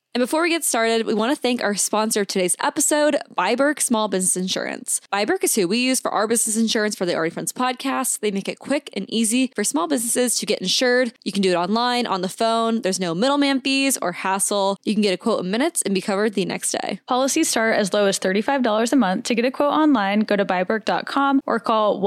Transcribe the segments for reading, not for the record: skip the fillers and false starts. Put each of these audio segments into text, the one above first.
And before we get started, we want to thank our sponsor of today's episode, Byberg Small Business Insurance. Byberg is who we use for our business insurance for the Already Friends podcast. They make it quick and easy for small businesses to get insured. You can do it online, on the phone. There's no middleman fees or hassle. You can get a quote in minutes and be covered the next day. Policies start as low as $35 a month. To get a quote online, go to byberg.com or call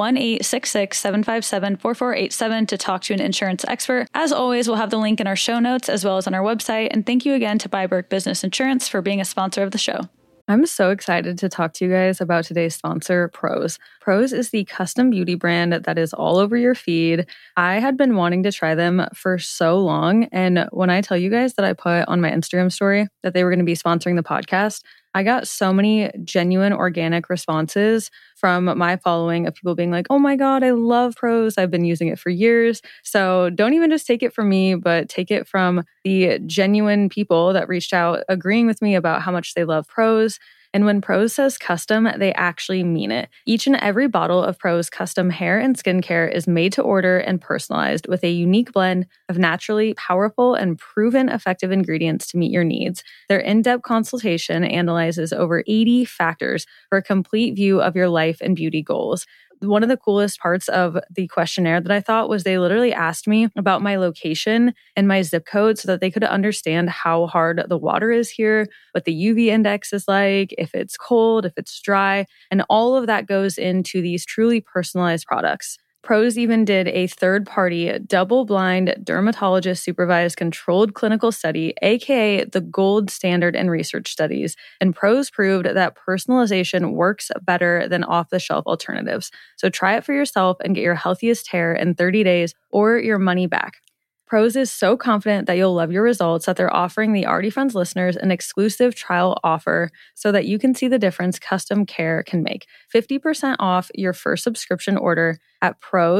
1-866-757-4487 to talk to an insurance expert. As always, we'll have the link in our show notes as well as on our website. And thank you again to Byberg Business Insurance for being a sponsor of the show. I'm so excited to talk to you guys about today's sponsor, Prose. Prose is the custom beauty brand that is all over your feed. I had been wanting to try them for so long, and when I tell you guys that I put on my Instagram story that they were going to be sponsoring the podcast, I got so many genuine organic responses from my following of people being like, oh my God, I love Prose. I've been using it for years. So don't even just take it from me, but take it from the genuine people that reached out agreeing with me about how much they love Prose. And when Prose says custom, they actually mean it. Each and every bottle of Prose custom hair and skincare is made to order and personalized with a unique blend of naturally powerful and proven effective ingredients to meet your needs. Their in-depth consultation analyzes over 80 factors for a complete view of your life and beauty goals. One of the coolest parts of the questionnaire that I thought was they literally asked me about my location and my zip code so that they could understand how hard the water is here, what the UV index is like, if it's cold, if it's dry, and all of that goes into these truly personalized products. Prose even did a third-party, double-blind, dermatologist-supervised controlled clinical study, aka the gold standard in research studies, and Prose proved that personalization works better than off-the-shelf alternatives. So try it for yourself and get your healthiest hair in 30 days or your money back. Prose is so confident that you'll love your results that they're offering the Already Friends listeners an exclusive trial offer so that you can see the difference custom care can make. 50% off your first subscription order at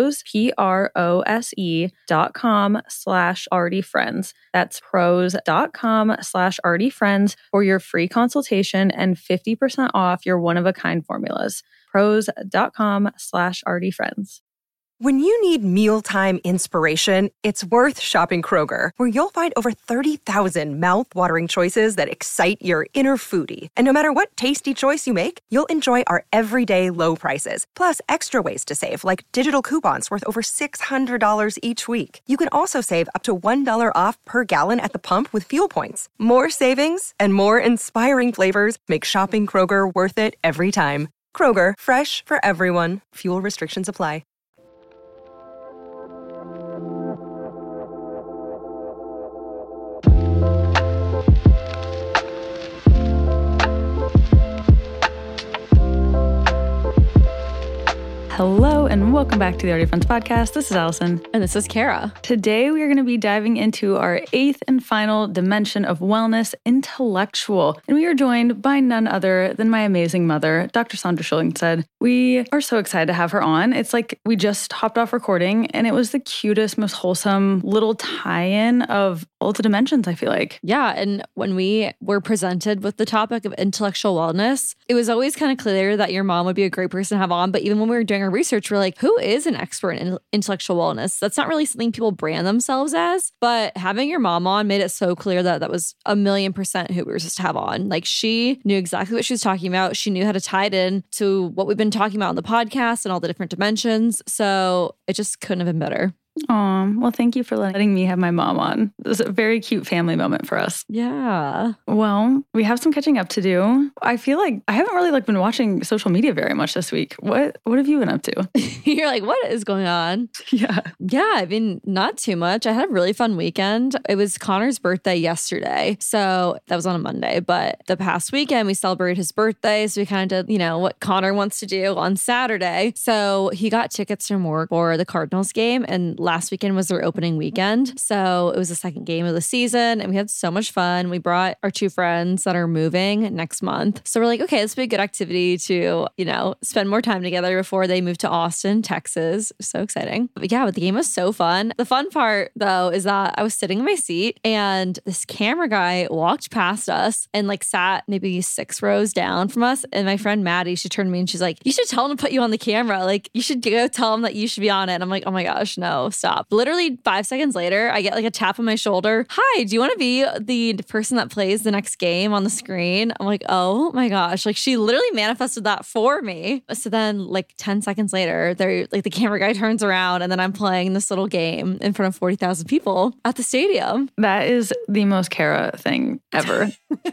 prose.com/alreadyfriends. That's prose.com/alreadyfriends for your free consultation and 50% off your one-of-a-kind formulas. prose.com/alreadyfriends. When you need mealtime inspiration, it's worth shopping Kroger, where you'll find over 30,000 mouth-watering choices that excite your inner foodie. And no matter what tasty choice you make, you'll enjoy our everyday low prices, plus extra ways to save, like digital coupons worth over $600 each week. You can also save up to $1 off per gallon at the pump with fuel points. More savings and more inspiring flavors make shopping Kroger worth it every time. Kroger, fresh for everyone. Fuel restrictions apply. Hello and welcome back to the Already Friends podcast. This is Allison. And this is Kara. Today we are going to be diving into our 8th and final dimension of wellness, intellectual. And we are joined by none other than my amazing mother, Dr. Sandra Schulingstead. We are so excited to have her on. It's like we just hopped off recording and it was the cutest, most wholesome little tie-in of all the dimensions, I feel like. Yeah, and when we were presented with the topic of intellectual wellness, it was always kind of clear that your mom would be a great person to have on. But even when we were doing our research, we're like, who is an expert in intellectual wellness? That's not really something people brand themselves as, but having your mom on made it so clear that that was 1,000,000% who we were supposed to have on. Like, she knew exactly what she was talking about. She knew how to tie it in to what we've been talking about on the podcast and all the different dimensions. So it just couldn't have been better. Oh, well, thank you for letting me have my mom on. It was a very cute family moment for us. Yeah. Well, we have some catching up to do. I feel like I haven't really been watching social media very much this week. What have you been up to? You're like, what is going on? Yeah. Yeah, I mean, not too much. I had a really fun weekend. It was Connor's birthday yesterday. So that was on a Monday. But the past weekend, we celebrated his birthday. So we kind of did, what Connor wants to do on Saturday. So he got tickets from work for the Cardinals game. And last weekend was their opening weekend. So it was the second game of the season. And we had so much fun. We brought our two friends that are moving next month. So we're like, okay, this would be a good activity to, spend more time together before they move to Austin, Texas. So exciting. But yeah, but the game was so fun. The fun part, though, is that I was sitting in my seat and this camera guy walked past us and sat maybe 6 rows down from us. And my friend Maddie, she turned to me and she's like, you should tell him to put you on the camera. You should go tell him that you should be on it. And I'm like, oh my gosh, no. stop. Literally 5 seconds later, I get like a tap on my shoulder. Hi, do you want to be the person that plays the next game on the screen? I'm like, oh my gosh. Like she literally manifested that for me. So then like 10 seconds later, they're like the camera guy turns around and then I'm playing this little game in front of 40,000 people at the stadium. That is the most Kara thing ever.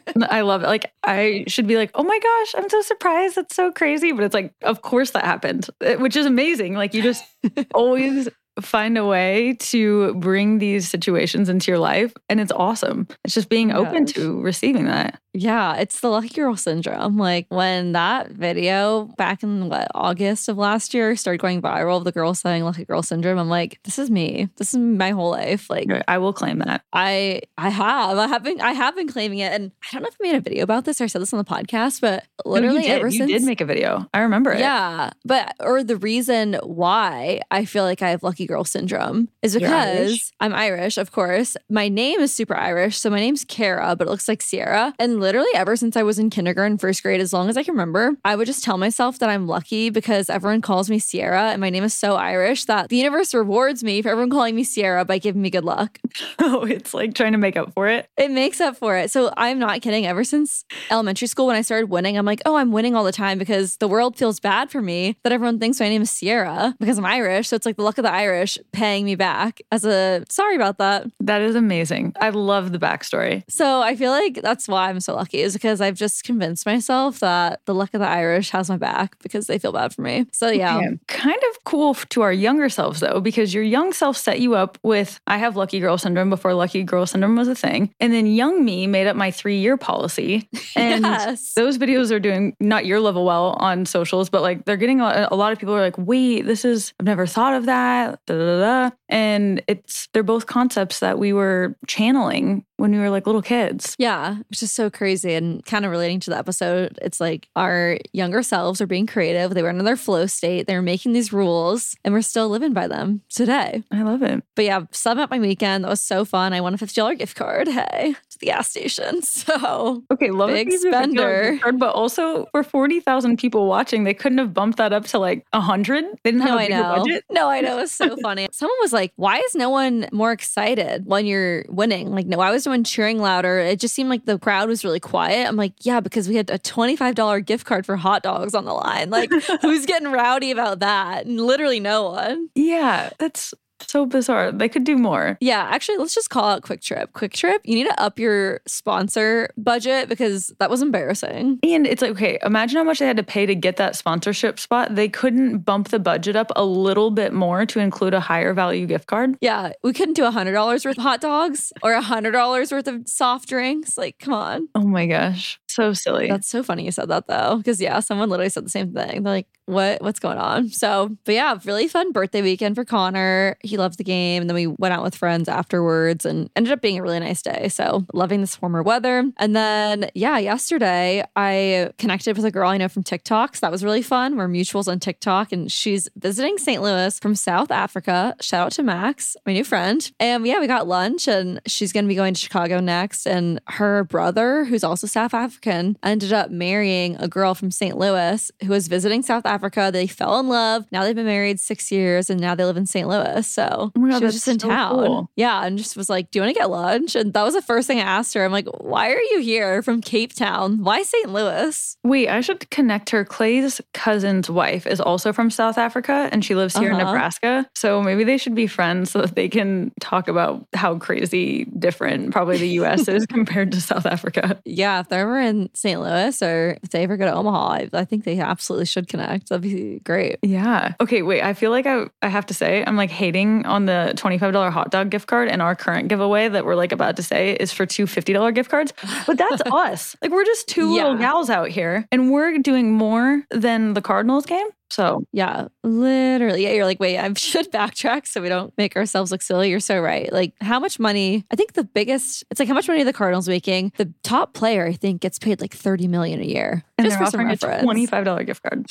I love it. Like I should be like, oh my gosh, I'm so surprised. That's so crazy. But it's like, of course that happened, which is amazing. Like you just always find a way to bring these situations into your life. And it's awesome. It's just being open to receiving that. Yeah, it's the lucky girl syndrome. Like when that video back in August of last year started going viral of the girl saying lucky girl syndrome, I'm like, this is me. This is my whole life. Like I will claim that. I have been claiming it. And I don't know if I made a video about this or I said this on the podcast, but literally you did make a video. I remember it. Yeah. Or the reason why I feel like I have lucky girl syndrome is because I'm Irish, of course. My name is super Irish. So my name's Kara, but it looks like Sierra. And literally ever since I was in kindergarten, first grade, as long as I can remember, I would just tell myself that I'm lucky because everyone calls me Sierra and my name is so Irish that the universe rewards me for everyone calling me Sierra by giving me good luck. Oh, it's like trying to make up for it. It makes up for it. So I'm not kidding. Ever since elementary school, when I started winning, I'm like, oh, I'm winning all the time because the world feels bad for me that everyone thinks my name is Sierra because I'm Irish. So it's like the luck of the Irish paying me back as a sorry about that. That is amazing. I love the backstory. So I feel like that's why I'm so lucky is because I've just convinced myself that the luck of the Irish has my back because they feel bad for me. So yeah. Okay. Kind of cool to our younger selves though, because your young self set you up with, I have lucky girl syndrome before lucky girl syndrome was a thing. And then young me made up my 3-year policy. And those videos are doing not your level well on socials, but like they're getting a lot of people are like, wait, I've never thought of that. Da, da, da, da. And they're both concepts that we were channeling when we were like little kids. Yeah, which is so crazy and kind of relating to the episode. It's like our younger selves are being creative. They were in their flow state. They were making these rules and we're still living by them today. I love it. But yeah, sum up my weekend. That was so fun. I won a $50 gift card. Hey, to the gas station. So okay, love big spender. Gift card, but also for 40,000 people watching, they couldn't have bumped that up to like 100. They didn't have a bigger budget. No, I know. It was so funny. Someone was like, why is no one more excited when you're winning? Like, no, I was doing cheering louder. It just seemed like the crowd was really quiet. I'm like, yeah, because we had a $25 gift card for hot dogs on the line. Like, who's getting rowdy about that? And literally no one. Yeah, that's so bizarre. They could do more. Yeah, actually, let's just call out Quick Trip. Quick Trip, you need to up your sponsor budget because that was embarrassing. And it's like, okay, imagine how much they had to pay to get that sponsorship spot. They couldn't bump the budget up a little bit more to include a higher value gift card. Yeah, we couldn't do $100 worth of hot dogs or $100 worth of soft drinks. Like, come on. Oh my gosh. So silly. That's so funny you said that though. Because yeah, someone literally said the same thing. They're like, what's going on? So, but yeah, really fun birthday weekend for Connor. He loved the game. And then we went out with friends afterwards and ended up being a really nice day. So loving this warmer weather. And then yeah, yesterday I connected with a girl I know from TikTok. So that was really fun. We're mutuals on TikTok and she's visiting St. Louis from South Africa. Shout out to Max, my new friend. And yeah, we got lunch and she's going to be going to Chicago next. And her brother, who's also South African, ended up marrying a girl from St. Louis who was visiting South Africa. They fell in love. Now they've been married 6 years and now they live in St. Louis. So oh my God, she was just in town. Cool. Yeah. And just was like, do you want to get lunch? And that was the first thing I asked her. I'm like, why are you here from Cape Town? Why St. Louis? Wait, I should connect her. Clay's cousin's wife is also from South Africa and she lives here in Nebraska. So maybe they should be friends so that they can talk about how crazy different probably the US is compared to South Africa. Yeah. If they're ever in St. Louis or if they ever go to Omaha, I think they absolutely should connect. That'd be great. Yeah. Okay, wait. I feel like I have to say, I'm like hating on the $25 hot dog gift card and our current giveaway that we're like about to say is for two $50 gift cards. But that's us. Like we're just two little gals out here and we're doing more than the Cardinals game. So yeah, literally. Yeah, you're like, wait, I should backtrack so we don't make ourselves look silly. You're so right. Like how much money, I think it's like how much money are the Cardinals making? The top player, I think, gets paid like $30 million a year. And just they're for some offering reference. a $25 gift card.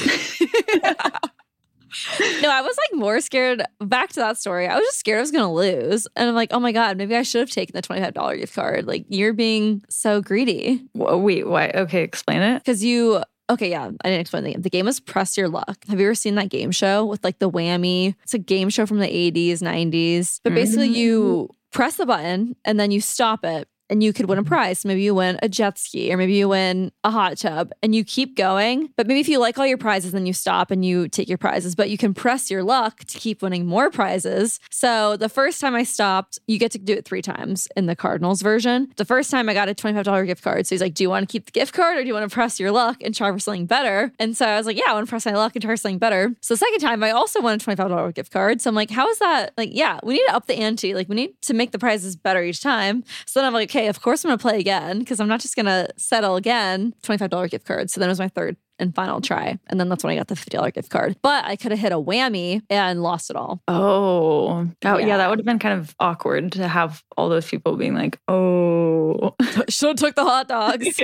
No, I was like more scared. Back to that story. I was just scared I was going to lose. And I'm like, oh my God, maybe I should have taken the $25 gift card. Like you're being so greedy. Wait, why? Okay, explain it. Because you Okay, yeah, I didn't explain the game. The game was Press Your Luck. Have you ever seen that game show with like the whammy? It's a game show from the 80s, 90s. But basically you press the button and then you stop it. And you could win a prize. Maybe you win a jet ski or maybe you win a hot tub and you keep going. But maybe if you like all your prizes, then you stop and you take your prizes. But you can press your luck to keep winning more prizes. So the first time I stopped, you get to do it 3 times in the Cardinals version. The first time I got a $25 gift card. So he's like, do you want to keep the gift card or do you want to press your luck and try for something better? And so I was like, yeah, I want to press my luck and try for something better. So the second time I also won a $25 gift card. So I'm like, how is that? Like, yeah, we need to up the ante. Like we need to make the prizes better each time. So then I'm like, okay, of course I'm going to play again because I'm not just going to settle again. $25 gift card. So then it was my third and final try. And then that's when I got the $50 gift card. But I could have hit a whammy and lost it all. Oh, yeah, that would have been kind of awkward to have all those people being like, oh. Should have took the hot dogs.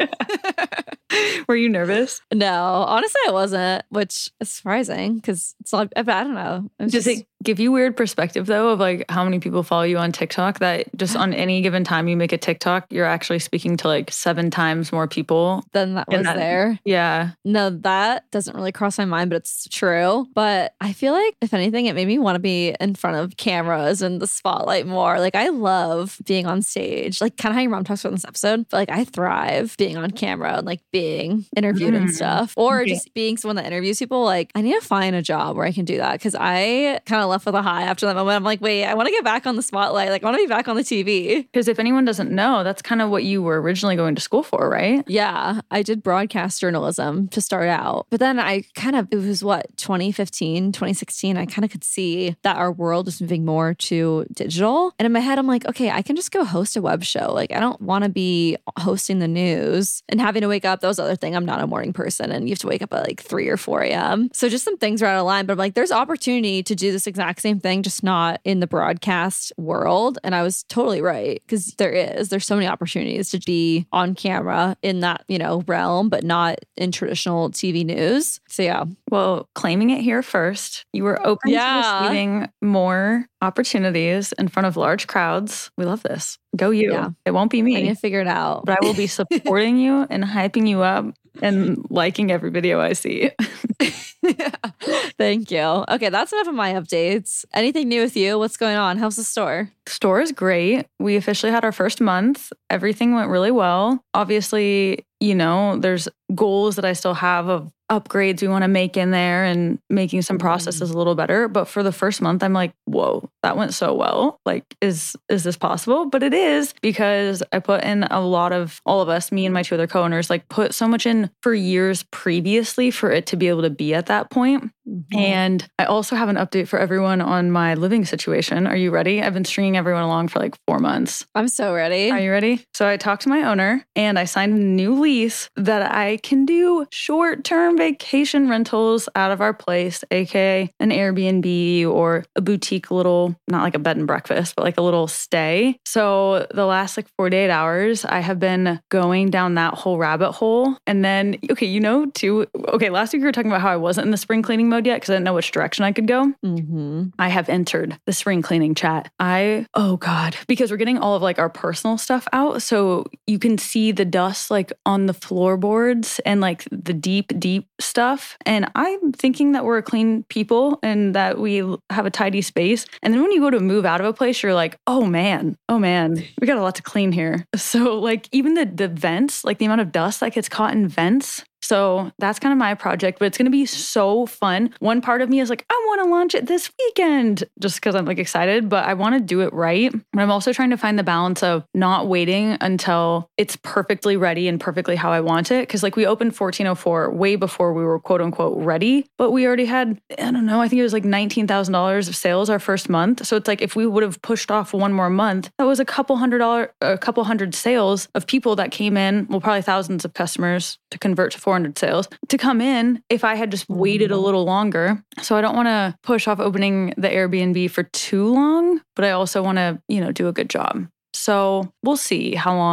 Were you nervous? No, honestly, I wasn't, which is surprising because it's like, I don't know. Does it give you weird perspective though of like how many people follow you on TikTok that just on any given time you make a TikTok, you're actually speaking to like 7 times more people than that was there? Yeah. No, that doesn't really cross my mind, but it's true. But I feel like if anything, it made me want to be in front of cameras and the spotlight more. Like I love being on stage, like kind of how your mom talks about in this episode. But like I thrive being on camera and like being interviewed and stuff, or just being someone that interviews people. Like I need to find a job where I can do that because I kind of left with a high after that moment. I'm like, wait, I want to get back on the spotlight. Like I want to be back on the TV. Because if anyone doesn't know, that's kind of what you were originally going to school for, right? Yeah, I did broadcast journalism to start out. But then I kind of, it was what, 2015, 2016, I kind of could see that our world was moving more to digital. And in my head, I'm like, okay, I can just go host a web show. Like I don't want to be hosting the news and having to wake up. That was the other thing. I'm not a morning person and you have to wake up at like 3 or 4 a.m. So just some things are out of line. But I'm like, there's opportunity to do this exact same thing, just not in the broadcast world. And I was totally right because there's so many opportunities to be on camera in that, realm, but not in traditional TV news. So yeah. Well, claiming it here first, you were open to receiving more opportunities in front of large crowds. We love this. Go you. Yeah. It won't be me. I need to figure it out. But I will be supporting you and hyping you up and liking every video I see. Thank you. Okay, that's enough of my updates. Anything new with you? What's going on? How's the store? Store is great. We officially had our first month. Everything went really well. Obviously, there's goals that I still have of upgrades we want to make in there and making some processes a little better. But for the first month, I'm like, whoa, that went so well. Like, is this possible? But it is because I put in a lot of, all of us, me and my 2 other co-owners, like put so much in for years previously for it to be able to be at that point. Mm-hmm. And I also have an update for everyone on my living situation. Are you ready? I've been stringing everyone along for like 4 months. I'm so ready. Are you ready? So I talked to my owner and I signed a new lease that I can do short-term vacation rentals out of our place, aka an Airbnb or a boutique little, not like a bed and breakfast, but like a little stay. So the last like 48 hours, I have been going down that whole rabbit hole. And then, last week we were talking about how I wasn't in the spring cleaning mode yet because I didn't know which direction I could go. Mm-hmm. I have entered the spring cleaning chat. Because we're getting all of like our personal stuff out. So you can see the dust like on the floorboards and like the deep stuff. And I'm thinking that we're a clean people and that we have a tidy space. And then when you go to move out of a place, you're like, oh man, we got a lot to clean here. So like even the vents, like the amount of dust that gets caught in vents. So that's kind of my project, but it's going to be so fun. One part of me is like, I want to launch it this weekend just because I'm like excited, but I want to do it right. But I'm also trying to find the balance of not waiting until it's perfectly ready and perfectly how I want it. Because like we opened 1404 way before we were quote unquote ready, but we already had, I don't know, I think it was like $19,000 of sales our first month. So it's like if we would have pushed off one more month, that was a couple hundred sales of people that came in, well, probably thousands of customers to convert to 400 sales to come in if I had just waited a little longer. So I don't want to push off opening the Airbnb for too long, but I also want to, do a good job. So we'll see how long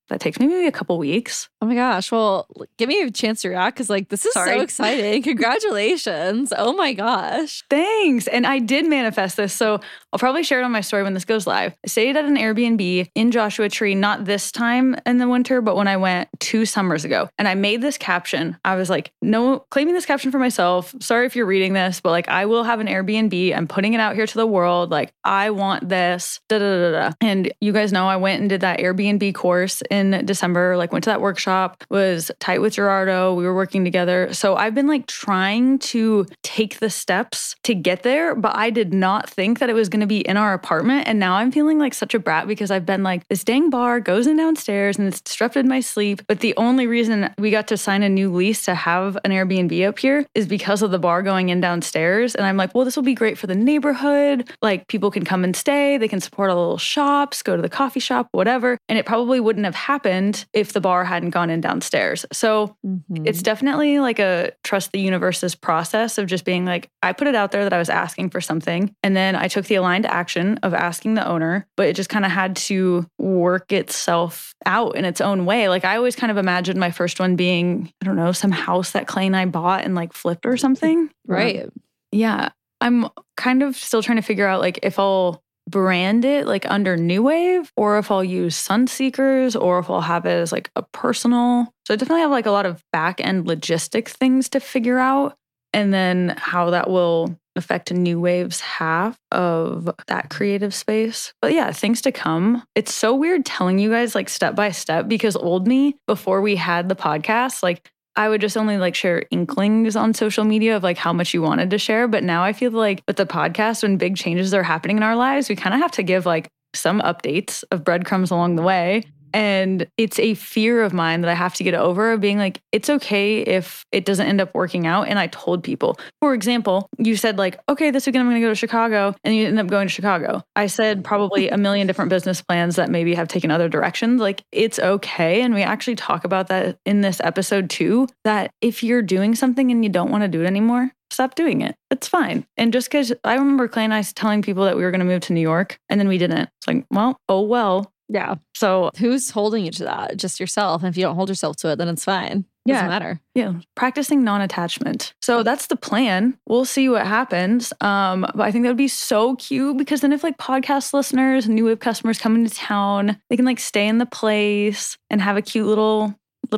that takes maybe a couple weeks. Oh my gosh. Well, give me a chance to react because this is so exciting. Congratulations. Oh my gosh. Thanks. And I did manifest this. So I'll probably share it on my story when this goes live. I stayed at an Airbnb in Joshua Tree, not this time in the winter, but when I went 2 summers ago. And I made this caption. I was like, no, claiming this caption for myself. Sorry if you're reading this, but I will have an Airbnb. I'm putting it out here to the world. I want this. Da, da, da, da. And you guys know I went and did that Airbnb course in December, went to that workshop, was tight with Gerardo. We were working together. So I've been trying to take the steps to get there, but I did not think that it was going to be in our apartment. And now I'm feeling like such a brat because I've been this dang bar goes in downstairs and it's disrupted my sleep. But the only reason we got to sign a new lease to have an Airbnb up here is because of the bar going in downstairs. And I'm like, well, this will be great for the neighborhood. People can come and stay. They can support all the little shops, go to the coffee shop, whatever. And it probably wouldn't have happened if the bar hadn't gone in downstairs. So it's definitely a trust the universe's process of just being I put it out there that I was asking for something. And then I took the aligned action of asking the owner, but it just kind of had to work itself out in its own way. I always kind of imagined my first one being, I don't know, some house that Clay and I bought and flipped or something. Right. Yeah. I'm kind of still trying to figure out if I'll brand it under New Wave or if I'll use Sunseekers or if I'll have it as a personal. So I definitely have a lot of back end logistic things to figure out, and then how that will affect New Wave's half of that creative space. But yeah, things to come. It's so weird telling you guys step by step because old me, before we had the podcast, I would just only share inklings on social media of how much you wanted to share. But now I feel with the podcast, when big changes are happening in our lives, we kind of have to give some updates of breadcrumbs along the way. And it's a fear of mine that I have to get over of being it's okay if it doesn't end up working out. And I told people, for example, you said okay, this weekend I'm going to go to Chicago, and you end up going to Chicago. I said probably a million different business plans that maybe have taken other directions. It's okay. And we actually talk about that in this episode too, that if you're doing something and you don't want to do it anymore, stop doing it. It's fine. And just because I remember Clay and I telling people that we were going to move to New York and then we didn't. It's well. Yeah. So who's holding you to that? Just yourself. And if you don't hold yourself to it, then it's fine. Doesn't matter. Yeah. Practicing non-attachment. So that's the plan. We'll see what happens. But I think that would be so cute because then if podcast listeners and New Wave customers come into town, they can stay in the place and have a cute little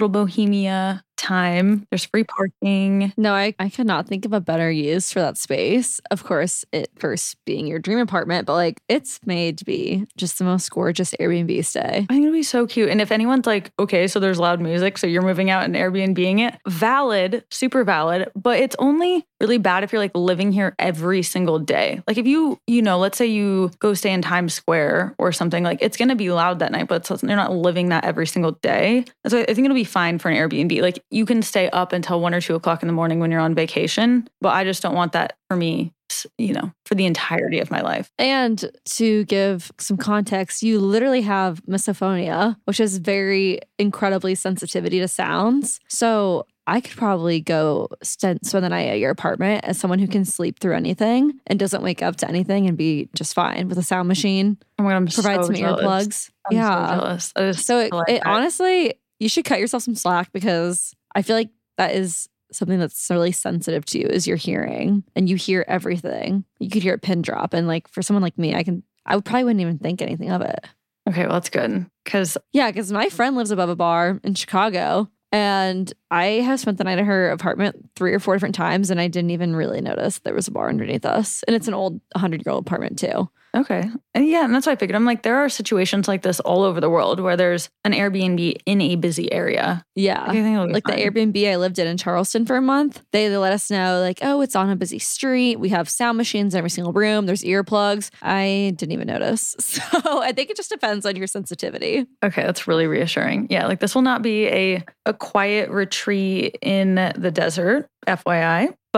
bohemia time. There's free parking. No, I could not think of a better use for that space. Of course, it first being your dream apartment, but it's made to be just the most gorgeous Airbnb stay. I think it'd be so cute. And if anyone's okay, so there's loud music, so you're moving out and Airbnb-ing it, valid, super valid, but it's only really bad if you're living here every single day. If you let's say you go stay in Times Square or something, it's going to be loud that night, but you're not living that every single day. So I think it'll be fine for an Airbnb. You can stay up until 1 or 2 o'clock in the morning when you're on vacation, but I just don't want that for me, for the entirety of my life. And to give some context, you literally have misophonia, which is very incredibly sensitivity to sounds. So I could probably go spend the night at your apartment as someone who can sleep through anything and doesn't wake up to anything and be just fine with a sound machine. Oh my God, I'm provide so some jealous. Earplugs. I'm so jealous. So it honestly, you should cut yourself some slack because I feel that is something that's really sensitive to you is your hearing, and you hear everything. You could hear a pin drop, and for someone like me, I probably wouldn't even think anything of it. Okay, well that's good because my friend lives above a bar in Chicago, and I have spent the night at her apartment 3 or 4 different times, and I didn't even really notice there was a bar underneath us, and it's an old 100-year-old apartment too. Okay. And yeah, and that's what I figured. I'm there are situations like this all over the world where there's an Airbnb in a busy area. Yeah. I think the Airbnb I lived in Charleston for a month, they let us know oh, it's on a busy street. We have sound machines in every single room. There's earplugs. I didn't even notice. So I think it just depends on your sensitivity. Okay. That's really reassuring. Yeah. This will not be a quiet retreat in the desert, FYI. But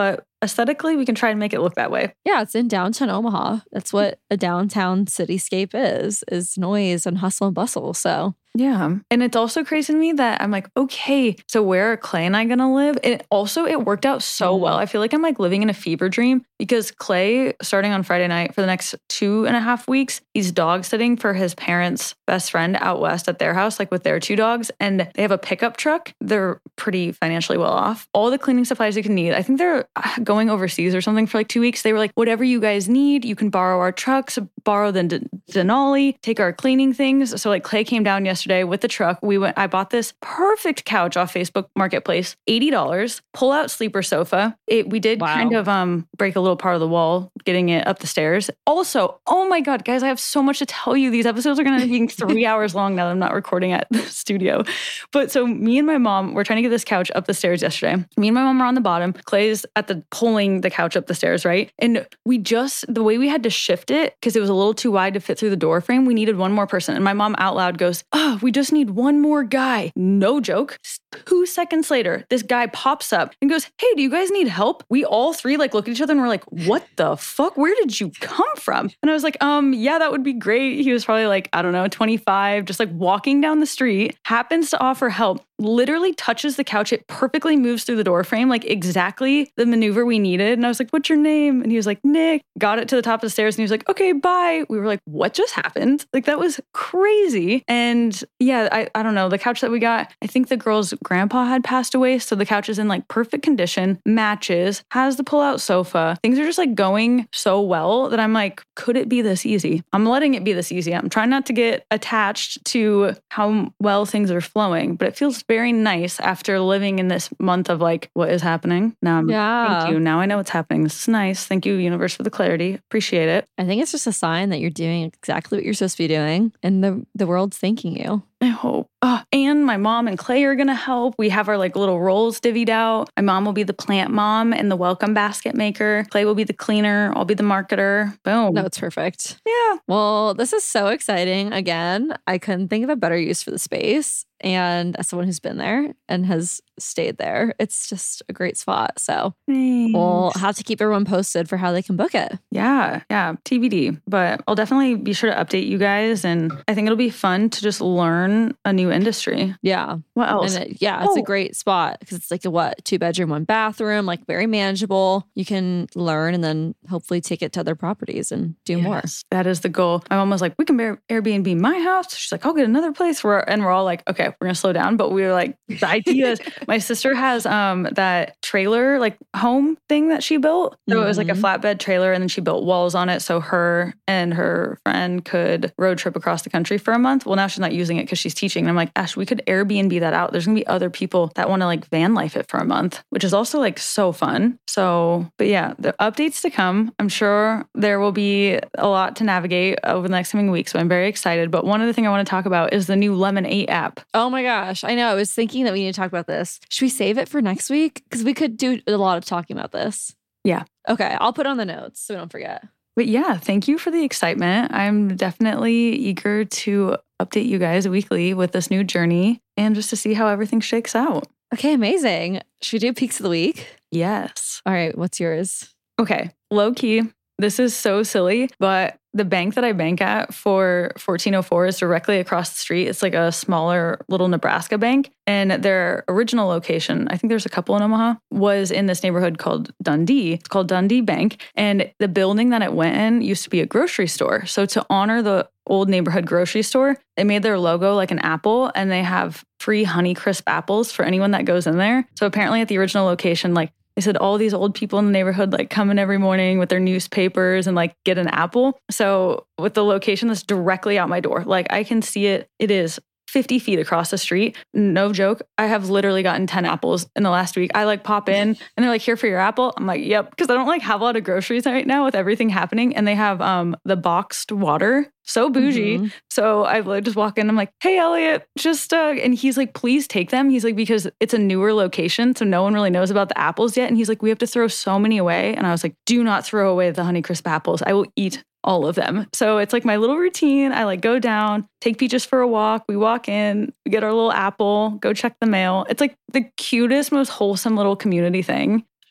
aesthetically, we can try and make it look that way. Yeah, it's in downtown Omaha. That's what a downtown cityscape is noise and hustle and bustle. So yeah. And it's also crazy to me that I'm like, okay, so where are Clay and I going to live? And also it worked out so well. I feel like I'm like living in a fever dream because Clay, starting on Friday night for the next 2.5 weeks, he's dog sitting for his parents' best friend out west at their house, like with their 2 dogs. And they have a pickup truck. They're pretty financially well off. All the cleaning supplies you can need. I think they're going overseas or something for like 2 weeks. They were like, whatever you guys need, you can borrow our trucks, borrow the Denali, take our cleaning things. So like Clay came down yesterday with the truck. I bought this perfect couch off Facebook Marketplace, $80, pull out sleeper sofa. We did kind of break a little part of the wall, getting it up the stairs. Also, oh my God, guys, I have so much to tell you. These episodes are going to be 3 hours long now that I'm not recording at the studio. But so me and my mom, we're trying to get this couch up the stairs yesterday. Me and my mom are on the bottom. Clay's pulling the couch up the stairs, right? And the way we had to shift it, because it was a little too wide to fit through the door frame, we needed one more person. And my mom out loud goes, oh, we just need one more guy. No joke. 2 seconds later, this guy pops up and goes, hey, do you guys need help? We all 3 like look at each other and we're like, what the fuck? Where did you come from? And I was like, yeah, that would be great. He was probably like, I don't know, 25, just like walking down the street, happens to offer help, literally touches the couch. It perfectly moves through the door frame, like exactly the maneuver we needed. And I was like, what's your name? And he was like, Nick. Got it to the top of the stairs and he was like, okay, bye. We were like, what just happened? Like that was crazy. And yeah, I don't know. The couch that we got, I think the girl's grandpa had passed away. So the couch is in like perfect condition, matches, has the pull-out sofa. Things are just like going so well that I'm like, could it be this easy? I'm letting it be this easy. I'm trying not to get attached to how well things are flowing, but it feels very nice after living in this month of like, what is happening? Thank you. Now I know what's happening. This is nice. Thank you, universe, for the clarity. Appreciate it. I think it's just a sign that you're doing exactly what you're supposed to be doing and the world's thanking you. I hope. And my mom and Clay are going to help. We have our like little roles divvied out. My mom will be the plant mom and the welcome basket maker. Clay will be the cleaner. I'll be the marketer. Boom. No, it's perfect. Yeah. Well, this is so exciting. Again, I couldn't think of a better use for the space. And as someone who's been there and has stayed there, it's just a great spot. So we'll have to keep everyone posted for how they can book it. Yeah. TBD. But I'll definitely be sure to update you guys. And I think it'll be fun to just learn a new industry. Yeah. What else? And it's a great spot because it's like a 2-bedroom, 1 bathroom, like very manageable. You can learn and then hopefully take it to other properties and do more. That is the goal. My mom was like, we can Airbnb my house. She's like, I'll get another place. We're all like, okay, we're going to slow down. But we were like, the idea is my sister has that trailer, like home thing that she built. So it was like a flatbed trailer and then she built walls on it. So her and her friend could road trip across the country for a month. Well, now she's not using it because she's teaching. And I'm like, Ash, we could Airbnb that out. There's going to be other people that want to like van life it for a month, which is also like so fun. So, but yeah, the updates to come. I'm sure there will be a lot to navigate over the next coming weeks. So I'm very excited. But one other thing I want to talk about is the new Lemon 8 app. Oh my gosh. I know. I was thinking that we need to talk about this. Should we save it for next week? Because we could do a lot of talking about this. Yeah. Okay. I'll put it on the notes so we don't forget. But yeah, thank you for the excitement. I'm definitely eager to update you guys weekly with this new journey and just to see how everything shakes out. Okay, amazing. Should we do peaks of the week? Yes. All right, what's yours? Okay, low key. This is so silly, but the bank that I bank at for 1404 is directly across the street. It's like a smaller little Nebraska bank. And their original location, I think there's a couple in Omaha, was in this neighborhood called Dundee. It's called Dundee Bank. And the building that it went in used to be a grocery store. So to honor the old neighborhood grocery store, they made their logo like an apple and they have free Honeycrisp apples for anyone that goes in there. So apparently at the original location, like they said all these old people in the neighborhood like come in every morning with their newspapers and like get an apple. So with the location that's directly out my door, like I can see it. It is 50 feet across the street. No joke. I have literally gotten 10 apples in the last week. I like pop in and they're like, here for your apple. I'm like, yep. Because I don't like have a lot of groceries right now with everything happening. And they have the boxed water. So bougie. Mm-hmm. So I just walk in. I'm like, hey, Elliot, and he's like, please take them. He's like, because it's a newer location. So no one really knows about the apples yet. And he's like, we have to throw so many away. And I was like, do not throw away the Honeycrisp apples. I will eat all of them. So it's like my little routine. I like go down, take Peaches for a walk. We walk in, we get our little apple, go check the mail. It's like the cutest, most wholesome little community thing.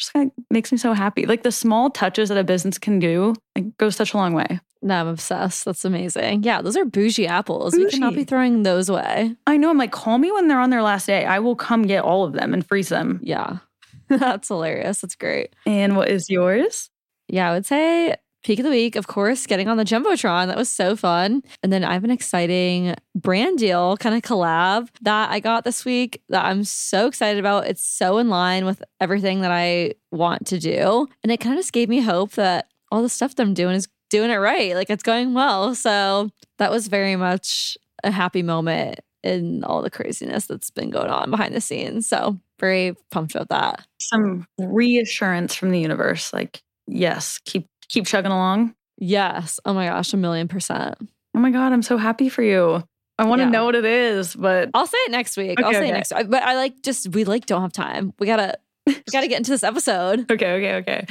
just like makes me so happy. Like the small touches that a business can do, like goes such a long way. No, I'm obsessed. That's amazing. Yeah, those are bougie apples. We cannot be throwing those away. I know. I'm like, call me when they're on their last day. I will come get all of them and freeze them. Yeah. That's hilarious. That's great. And what is yours? Yeah, I would say peak of the week, of course, getting on the Jumbotron. That was so fun. And then I have an exciting brand deal kind of collab that I got this week that I'm so excited about. It's so in line with everything that I want to do. And it kind of just gave me hope that all the stuff that I'm doing is doing it right. Like it's going well. So that was very much a happy moment in all the craziness that's been going on behind the scenes. So very pumped about that. Some reassurance from the universe. Like, yes, keep chugging along. Yes. Oh my gosh, 1,000,000%. Oh my God, I'm so happy for you. I want to know what it is, but I'll say it next week. I'll say it next week. But we don't have time. We gotta get into this episode. Okay.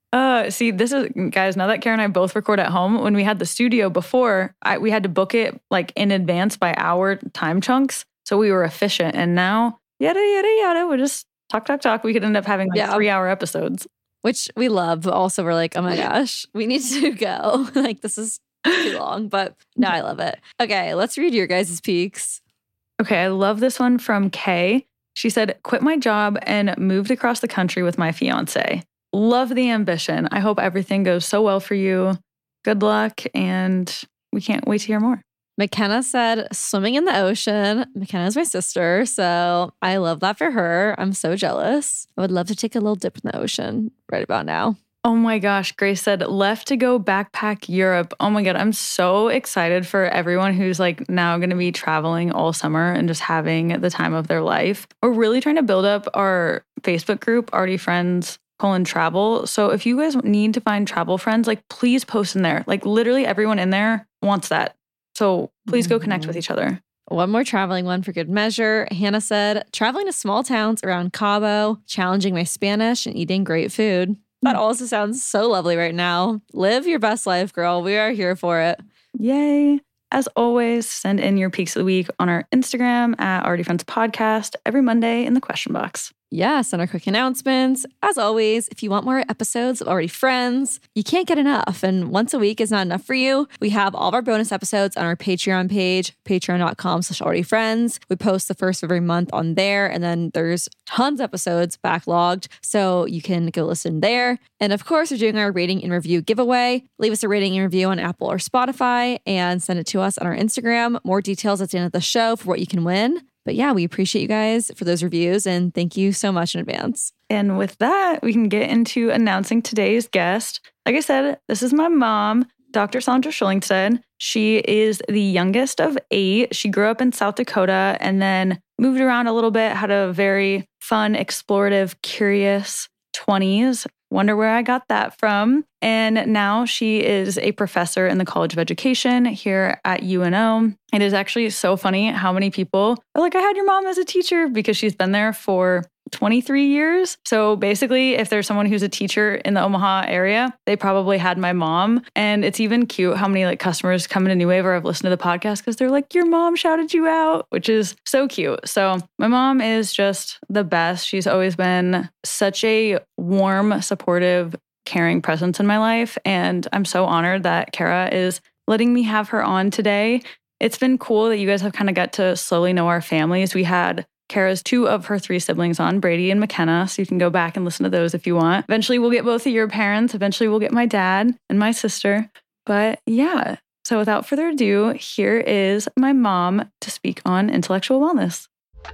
See, this is, guys, now that Kara and I both record at home, when we had the studio before, we had to book it like in advance by hour time chunks. So we were efficient. And now, yada, yada, yada, we're just talk. We could end up having like 3-hour episodes. Which we love. But also we're like, oh my gosh, we need to go. Like this is too long. But no, I love it. Okay, let's read your guys' peaks. Okay, I love this one from Kay. She said, quit my job and moved across the country with my fiance. Love the ambition. I hope everything goes so well for you. Good luck. And we can't wait to hear more. McKenna said, swimming in the ocean. McKenna is my sister. So I love that for her. I'm so jealous. I would love to take a little dip in the ocean right about now. Oh my gosh. Grace said, left to go backpack Europe. Oh my God. I'm so excited for everyone who's like now going to be traveling all summer and just having the time of their life. We're really trying to build up our Facebook group, Arty Friends Travel. So if you guys need to find travel friends, like please post in there. Like literally everyone in there wants that. So please go connect with each other. One more traveling one for good measure. Hannah said, traveling to small towns around Cabo, challenging my Spanish and eating great food. That also sounds so lovely right now. Live your best life, girl. We are here for it. Yay. As always, send in your peaks of the week on our Instagram at Arty Friends Podcast every Monday in the question box. Yes, and our quick announcements. As always, if you want more episodes of Arty Friends, you can't get enough. And once a week is not enough for you. We have all of our bonus episodes on our Patreon page, patreon.com/ArtyFriends. We post the first of every month on there. And then there's tons of episodes backlogged. So you can go listen there. And of course, we're doing our rating and review giveaway. Leave us a rating and review on Apple or Spotify and send it to us on our Instagram. More details at the end of the show for what you can win. But yeah, we appreciate you guys for those reviews and thank you so much in advance. And with that, we can get into announcing today's guest. Like I said, this is my mom, Dr. Sandra Schillingstead. She is the youngest of 8. She grew up in South Dakota and then moved around a little bit, had a very fun, explorative, curious 20s. Wonder where I got that from. And now she is a professor in the College of Education here at UNO. It is actually so funny how many people are like, I had your mom as a teacher because she's been there for 23 years. So basically, if there's someone who's a teacher in the Omaha area, they probably had my mom. And it's even cute how many like customers come into New Wave or have listened to the podcast because they're like, your mom shouted you out, which is so cute. So my mom is just the best. She's always been such a warm, supportive, caring presence in my life. And I'm so honored that Kara is letting me have her on today. It's been cool that you guys have kind of got to slowly know our families. We had Kara's 2 of her 3 siblings on, Brady and McKenna, so you can go back and listen to those if you want. Eventually, we'll get both of your parents. Eventually, we'll get my dad and my sister. But yeah, so without further ado, here is my mom to speak on intellectual wellness.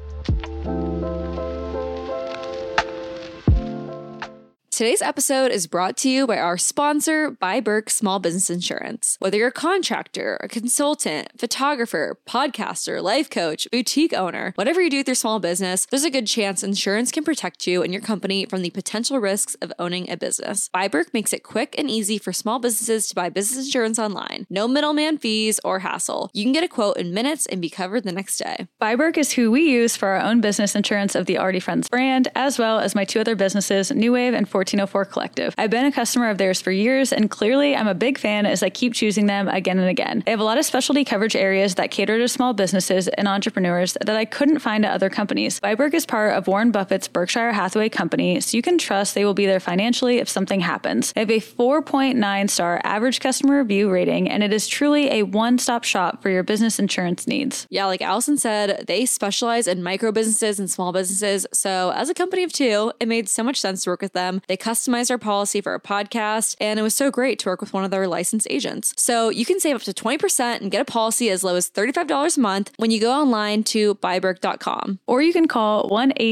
Today's episode is brought to you by our sponsor, By Burke Small Business Insurance. Whether you're a contractor, a consultant, photographer, podcaster, life coach, boutique owner, whatever you do with your small business, there's a good chance insurance can protect you and your company from the potential risks of owning a business. By Burke makes it quick and easy for small businesses to buy business insurance online. No middleman fees or hassle. You can get a quote in minutes and be covered the next day. By Burke is who we use for our own business insurance of the Arty Friends brand, as well as my 2 other businesses, New Wave and 14 1404 Collective. I've been a customer of theirs for years, and clearly I'm a big fan as I keep choosing them again and again. They have a lot of specialty coverage areas that cater to small businesses and entrepreneurs that I couldn't find at other companies. Byberg is part of Warren Buffett's Berkshire Hathaway company, so you can trust they will be there financially if something happens. They have a 4.9-star average customer review rating, and it is truly a one-stop shop for your business insurance needs. Yeah, like Allison said, they specialize in micro businesses and small businesses. So as a company of two, it made so much sense to work with them. They customized our policy for our podcast, and it was so great to work with one of their licensed agents. So you can save up to 20% and get a policy as low as $35 a month when you go online to byberg.com. Or you can call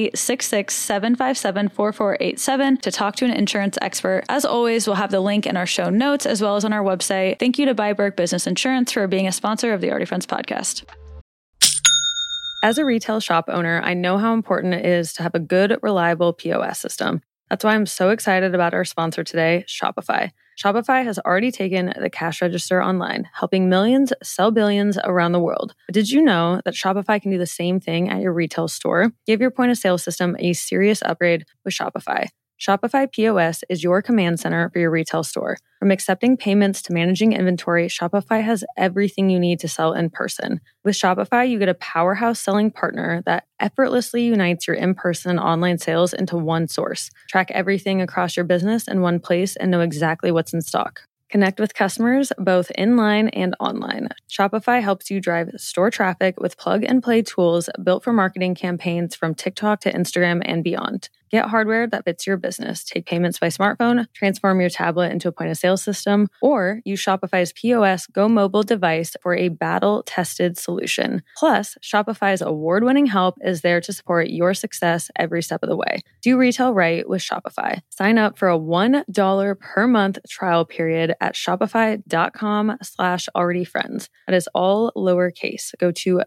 1-866-757-4487 to talk to an insurance expert. As always, we'll have the link in our show notes as well as on our website. Thank you to Byberg Business Insurance for being a sponsor of the Already Friends podcast. As a retail shop owner, I know how important it is to have a good, reliable POS system. That's why I'm so excited about our sponsor today, Shopify. Shopify has already taken the cash register online, helping millions sell billions around the world. But did you know that Shopify can do the same thing at your retail store? Give your point of sale system a serious upgrade with Shopify. Shopify POS is your command center for your retail store. From accepting payments to managing inventory, Shopify has everything you need to sell in person. With Shopify, you get a powerhouse selling partner that effortlessly unites your in-person and online sales into one source. Track everything across your business in one place and know exactly what's in stock. Connect with customers both inline and online. Shopify helps you drive store traffic with plug-and-play tools built for marketing campaigns from TikTok to Instagram and beyond. Get hardware that fits your business. Take payments by smartphone, transform your tablet into a point-of-sale system, or use Shopify's POS Go mobile device for a battle-tested solution. Plus, Shopify's award-winning help is there to support your success every step of the way. Do retail right with Shopify. Sign up for a $1 per month trial period at shopify.com/alreadyfriends. That is all lowercase. Go to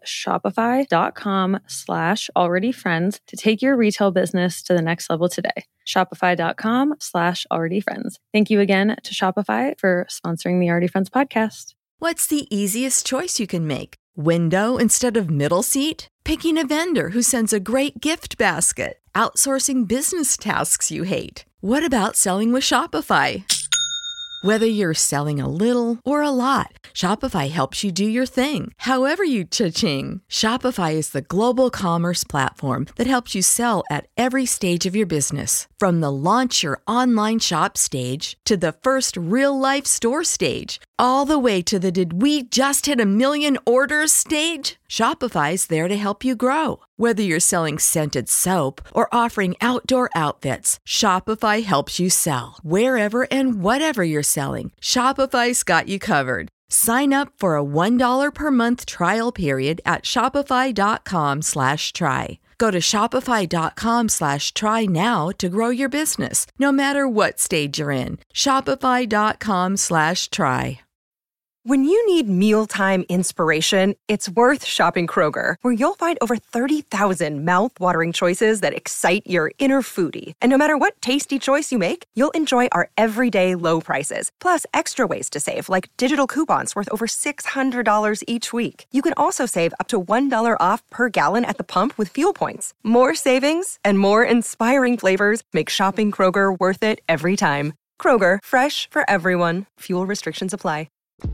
shopify.com/alreadyfriends to take your retail business to the next level today. Shopify.com/alreadyfriends. Thank you again to Shopify for sponsoring the Already Friends podcast. What's the easiest choice you can make? Window instead of middle seat? Picking a vendor who sends a great gift basket? Outsourcing business tasks you hate? What about selling with Shopify? Whether you're selling a little or a lot, Shopify helps you do your thing, however you cha-ching. Shopify is the global commerce platform that helps you sell at every stage of your business. From the launch your online shop stage to the first real-life store stage, all the way to the did we just hit 1 million orders stage. Shopify's there to help you grow. Whether you're selling scented soap or offering outdoor outfits, Shopify helps you sell. Wherever and whatever you're selling, Shopify's got you covered. Sign up for a $1 per month trial period at shopify.com/try. Go to shopify.com/try now to grow your business, no matter what stage you're in. Shopify.com/try. When you need mealtime inspiration, it's worth shopping Kroger, where you'll find over 30,000 mouth-watering choices that excite your inner foodie. And no matter what tasty choice you make, you'll enjoy our everyday low prices, plus extra ways to save, like digital coupons worth over $600 each week. You can also save up to $1 off per gallon at the pump with fuel points. More savings and more inspiring flavors make shopping Kroger worth it every time. Kroger, fresh for everyone. Fuel restrictions apply.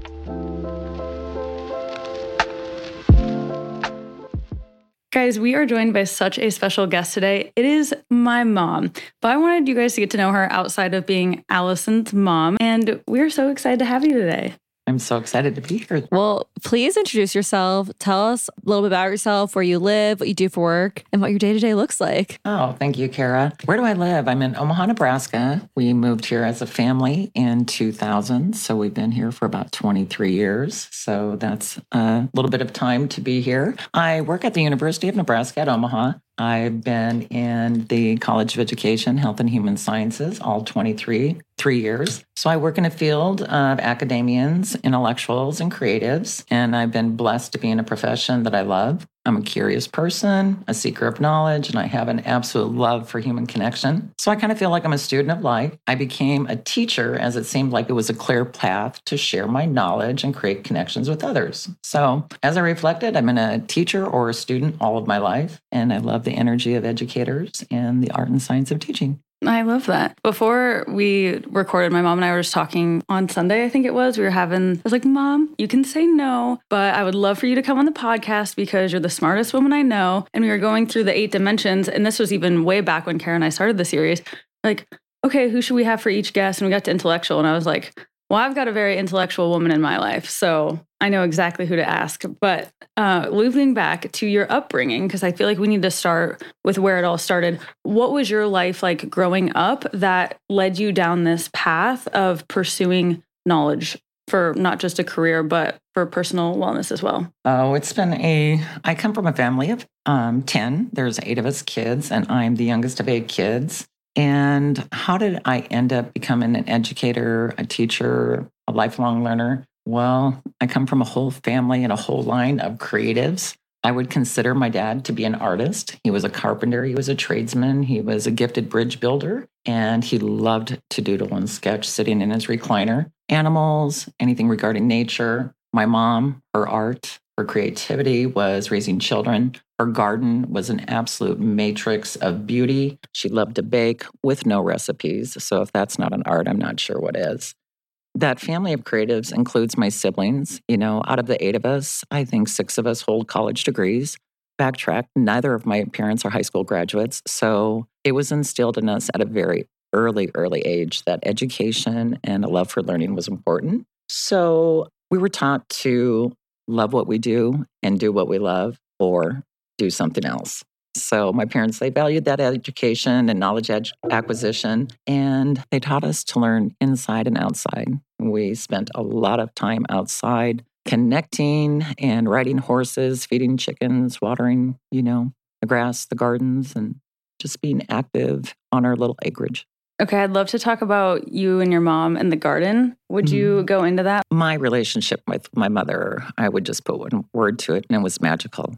Guys, we are joined by such a special guest today. It is my mom, but I wanted you guys to get to know her outside of being Allison's mom, and we're so excited to have you today. I'm so excited to be here. Well, please introduce yourself. Tell us a little bit about yourself, where you live, what you do for work, and what your day-to-day looks like. Oh, thank you, Kara. Where do I live? I'm in Omaha, Nebraska. We moved here as a family in 2000, so we've been here for about 23 years. So that's a little bit of time to be here. I work at the University of Nebraska at Omaha. I've been in the College of Education, Health and Human Sciences, all 3 years. So I work in a field of academians, intellectuals, and creatives, and I've been blessed to be in a profession that I love. I'm a curious person, a seeker of knowledge, and I have an absolute love for human connection. So I kind of feel like I'm a student of life. I became a teacher as it seemed like it was a clear path to share my knowledge and create connections with others. So as I reflected, I've been a teacher or a student all of my life, and I love the energy of educators and the art and science of teaching. I love that. Before we recorded, my mom and I were just talking on Sunday, I think it was. I was like, Mom, you can say no, but I would love for you to come on the podcast because you're the smartest woman I know. And we were going through the 8 dimensions. And this was even way back when Kara and I started the series. Like, okay, who should we have for each guest? And we got to intellectual. And I was like, well, I've got a very intellectual woman in my life, so I know exactly who to ask. But looping back to your upbringing, because I feel like we need to start with where it all started. What was your life like growing up that led you down this path of pursuing knowledge for not just a career, but for personal wellness as well? Oh, I come from a family of 10. There's 8 of us kids, and I'm the youngest of 8 kids. And how did I end up becoming an educator, a teacher, a lifelong learner? Well, I come from a whole family and a whole line of creatives. I would consider my dad to be an artist. He was a carpenter. He was a tradesman. He was a gifted bridge builder. And he loved to doodle and sketch sitting in his recliner. Animals, anything regarding nature. My mom, her art, her creativity was raising children. Her garden was an absolute matrix of beauty. She loved to bake with no recipes. So if that's not an art, I'm not sure what is. That family of creatives includes my siblings. Out of the 8 of us, I think 6 of us hold college degrees. Backtrack, neither of my parents are high school graduates. So it was instilled in us at a very early age that education and a love for learning was important. So we were taught to love what we do and do what we love, or do something else. So my parents, they valued that education and knowledge acquisition, and they taught us to learn inside and outside. We spent a lot of time outside connecting and riding horses, feeding chickens, watering, the grass, the gardens, and just being active on our little acreage. Okay, I'd love to talk about you and your mom and the garden. Would you go into that? My relationship with my mother, I would just put one word to it, and it was magical.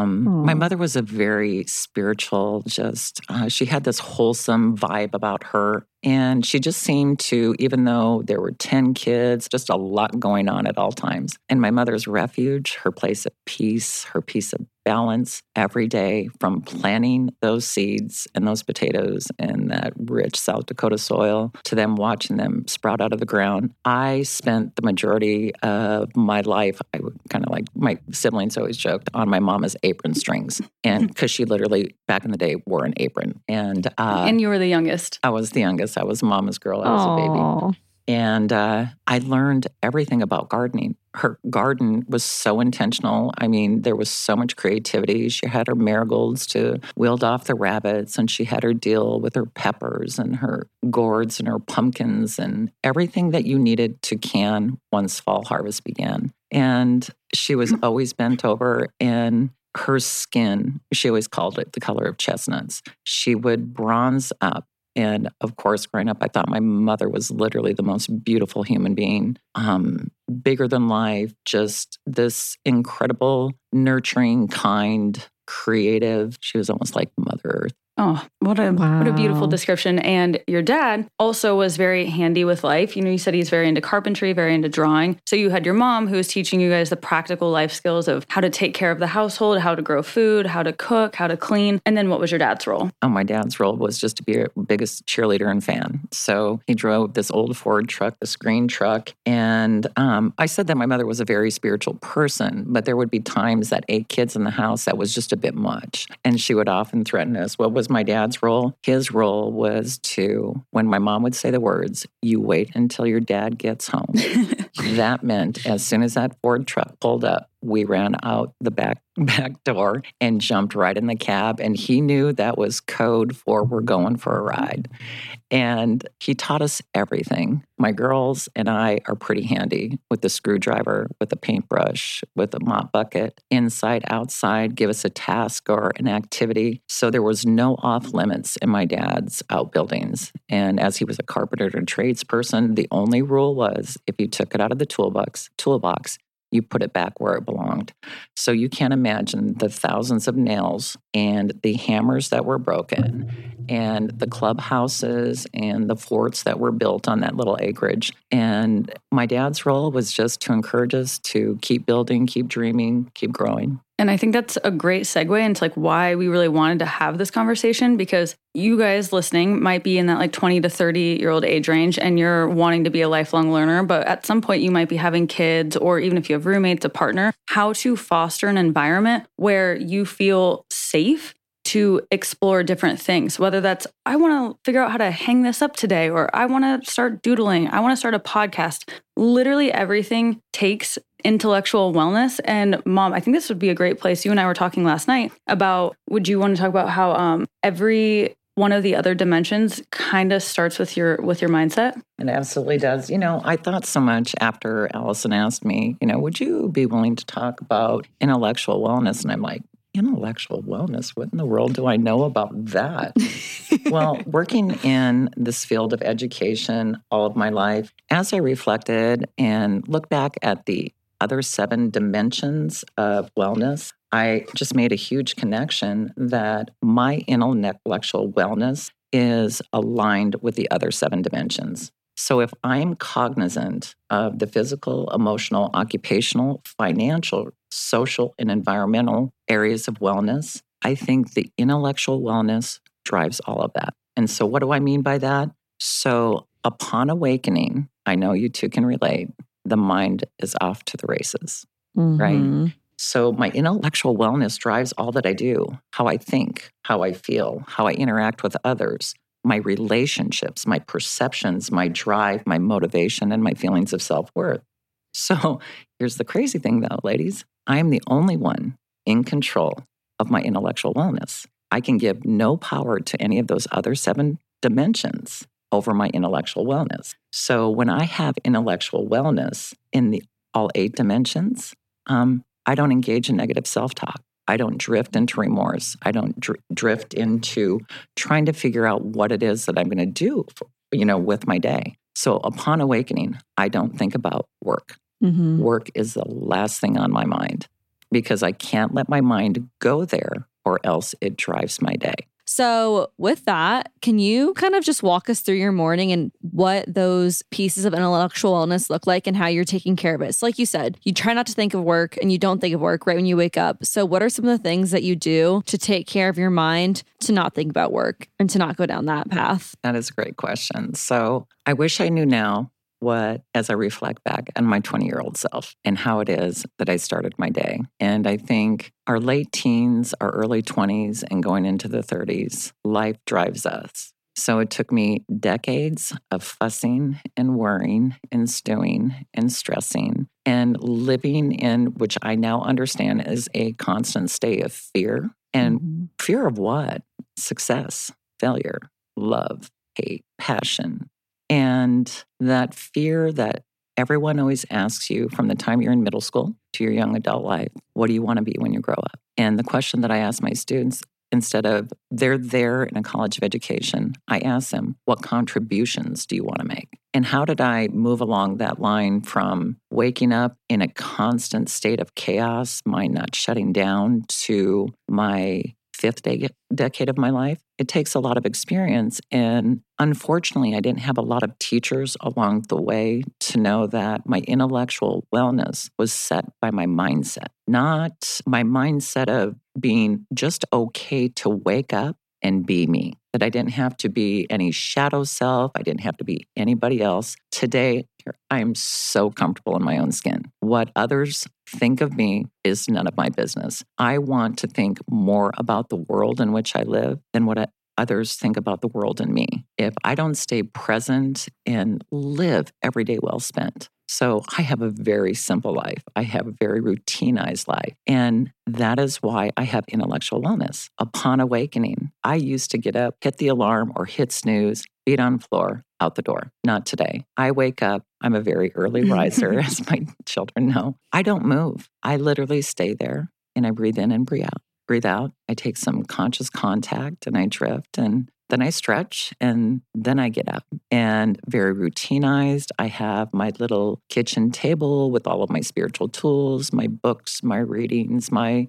My mother was a very spiritual, she had this wholesome vibe about her. And she just seemed to, even though there were 10 kids, just a lot going on at all times. And my mother's refuge, her place of peace, her piece of balance every day, from planting those seeds and those potatoes in that rich South Dakota soil to them watching them sprout out of the ground. I spent the majority of my life, I would kind of like, my siblings always joked, on my mama's apron strings. And because she literally, back in the day, wore an apron. And you were the youngest. I was the youngest. I was mama's girl. I was a baby. And I learned everything about gardening. Her garden was so intentional. I mean, there was so much creativity. She had her marigolds to wield off the rabbits, and she had her deal with her peppers and her gourds and her pumpkins and everything that you needed to can once fall harvest began. And she was always bent over, and her skin, she always called it the color of chestnuts. She would bronze up. And of course, growing up, I thought my mother was literally the most beautiful human being, bigger than life, just this incredible, nurturing, kind, creative. She was almost like Mother Earth. Oh, what a beautiful description. And your dad also was very handy with life. You said he's very into carpentry, very into drawing. So you had your mom who was teaching you guys the practical life skills of how to take care of the household, how to grow food, how to cook, how to clean. And then what was your dad's role? Oh, my dad's role was just to be our biggest cheerleader and fan. So he drove this old Ford truck, this green truck. And I said that my mother was a very spiritual person, but there would be times that 8 kids in the house, that was just a bit much. And she would often threaten us. What was my dad's role? His role was to, when my mom would say the words, "You wait until your dad gets home." That meant as soon as that Ford truck pulled up, we ran out the back door and jumped right in the cab. And he knew that was code for we're going for a ride. And he taught us everything. My girls and I are pretty handy with the screwdriver, with a paintbrush, with a mop bucket, inside, outside, give us a task or an activity. So there was no off limits in my dad's outbuildings. And as he was a carpenter and tradesperson, the only rule was if you took it out of the toolbox, you put it back where it belonged. So you can't imagine the thousands of nails and the hammers that were broken and the clubhouses and the forts that were built on that little acreage. And my dad's role was just to encourage us to keep building, keep dreaming, keep growing. And I think that's a great segue into like why we really wanted to have this conversation, because you guys listening might be in that like 20 to 30-year-old age range and you're wanting to be a lifelong learner, but at some point you might be having kids, or even if you have roommates, a partner, how to foster an environment where you feel safe to explore different things, whether that's, I want to figure out how to hang this up today, or I want to start doodling, I want to start a podcast. Literally everything takes intellectual wellness. And Mom, I think this would be a great place. You and I were talking last night about, would you want to talk about how every one of the other dimensions kind of starts with your mindset? It absolutely does. I thought so much after Allison asked me, would you be willing to talk about intellectual wellness? And I'm like, intellectual wellness? What in the world do I know about that? Well, working in this field of education all of my life, as I reflected and looked back at the other 7 dimensions of wellness, I just made a huge connection that my intellectual wellness is aligned with the other 7 dimensions. So if I'm cognizant of the physical, emotional, occupational, financial, social, and environmental areas of wellness, I think the intellectual wellness drives all of that. And so what do I mean by that? So upon awakening, I know you two can relate, the mind is off to the races, right? So my intellectual wellness drives all that I do, how I think, how I feel, how I interact with others, my relationships, my perceptions, my drive, my motivation, and my feelings of self-worth. So here's the crazy thing though, ladies. I am the only one in control of my intellectual wellness. I can give no power to any of those other 7 dimensions over my intellectual wellness. So when I have intellectual wellness in all 8 dimensions, I don't engage in negative self-talk. I don't drift into remorse. I don't drift into trying to figure out what it is that I'm going to do, with my day. So upon awakening, I don't think about work. Work is the last thing on my mind because I can't let my mind go there or else it drives my day. So with that, can you kind of just walk us through your morning and what those pieces of intellectual wellness look like and how you're taking care of it? So like you said, you try not to think of work and you don't think of work right when you wake up. So what are some of the things that you do to take care of your mind to not think about work and to not go down that path? That is a great question. So I wish I knew now as I reflect back on my 20-year-old self and how it is that I started my day. And I think our late teens, our early 20s, and going into the 30s, life drives us. So it took me decades of fussing and worrying and stewing and stressing and living in, which I now understand is a constant state of fear. And fear of what? Success, failure, love, hate, passion. And that fear that everyone always asks you from the time you're in middle school to your young adult life, what do you want to be when you grow up? And the question that I ask my students, instead of they're there in a college of education, I ask them, what contributions do you want to make? And how did I move along that line from waking up in a constant state of chaos, mind not shutting down, to my 5th decade of my life? It takes a lot of experience. And unfortunately, I didn't have a lot of teachers along the way to know that my intellectual wellness was set by my mindset, not my mindset of being just okay to wake up and be me, that I didn't have to be any shadow self. I didn't have to be anybody else. Today, I am so comfortable in my own skin. What others think of me is none of my business. I want to think more about the world in which I live than what others think about the world and me. If I don't stay present and live every day well spent. So I have a very simple life. I have a very routinized life. And that is why I have intellectual wellness. Upon awakening, I used to get up, hit the alarm or hit snooze, feet on the floor, out the door. Not today. I wake up. I'm a very early riser, as my children know. I don't move. I literally stay there and I breathe in and breathe out. Breathe out. I take some conscious contact and I drift and then I stretch and then I get up. And very routinized, I have my little kitchen table with all of my spiritual tools, my books, my readings, I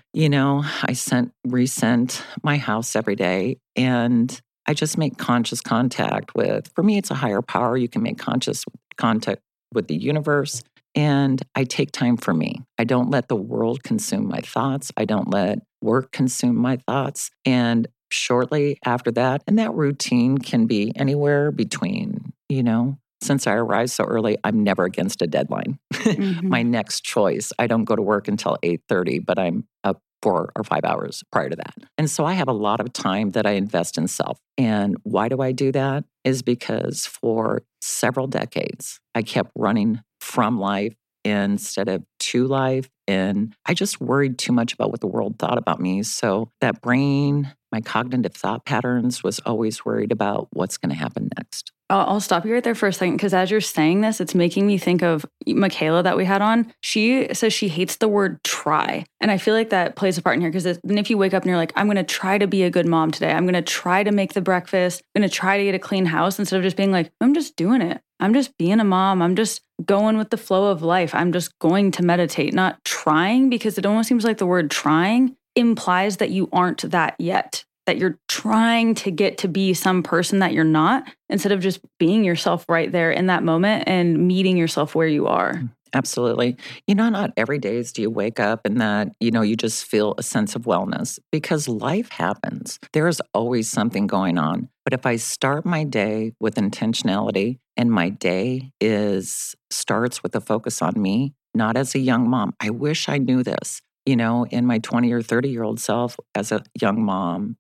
rescent my house every day. And I just make conscious contact with, for me, it's a higher power. You can make conscious contact with the universe. And I take time for me. I don't let the world consume my thoughts. I don't let work consume my thoughts. And shortly after that, and that routine can be anywhere between, since I arrive so early, I'm never against a deadline. My next choice, I don't go to work until 8:30, but I'm up 4 or 5 hours prior to that. And so I have a lot of time that I invest in self. And why do I do that? Is because for several decades, I kept running from life instead of to life. And I just worried too much about what the world thought about me. So that brain, my cognitive thought patterns, was always worried about what's going to happen next. I'll stop you right there for a second, because as you're saying this, it's making me think of Michaela that we had on. She says she hates the word try. And I feel like that plays a part in here, because then if you wake up and you're like, I'm going to try to be a good mom today. I'm going to try to make the breakfast. I'm going to try to get a clean house, instead of just being like, I'm just doing it. I'm just being a mom. I'm just going with the flow of life. I'm just going to meditate, not trying, because it almost seems like the word trying implies that you aren't that yet, that you're trying to get to be some person that you're not, instead of just being yourself right there in that moment and meeting yourself where you are. Absolutely. Not every day do you wake up and that, you just feel a sense of wellness, because life happens. There is always something going on. But if I start my day with intentionality, and my day starts with a focus on me, not as a young mom. I wish I knew this. In my 20 or 30-year-old self as a young mom,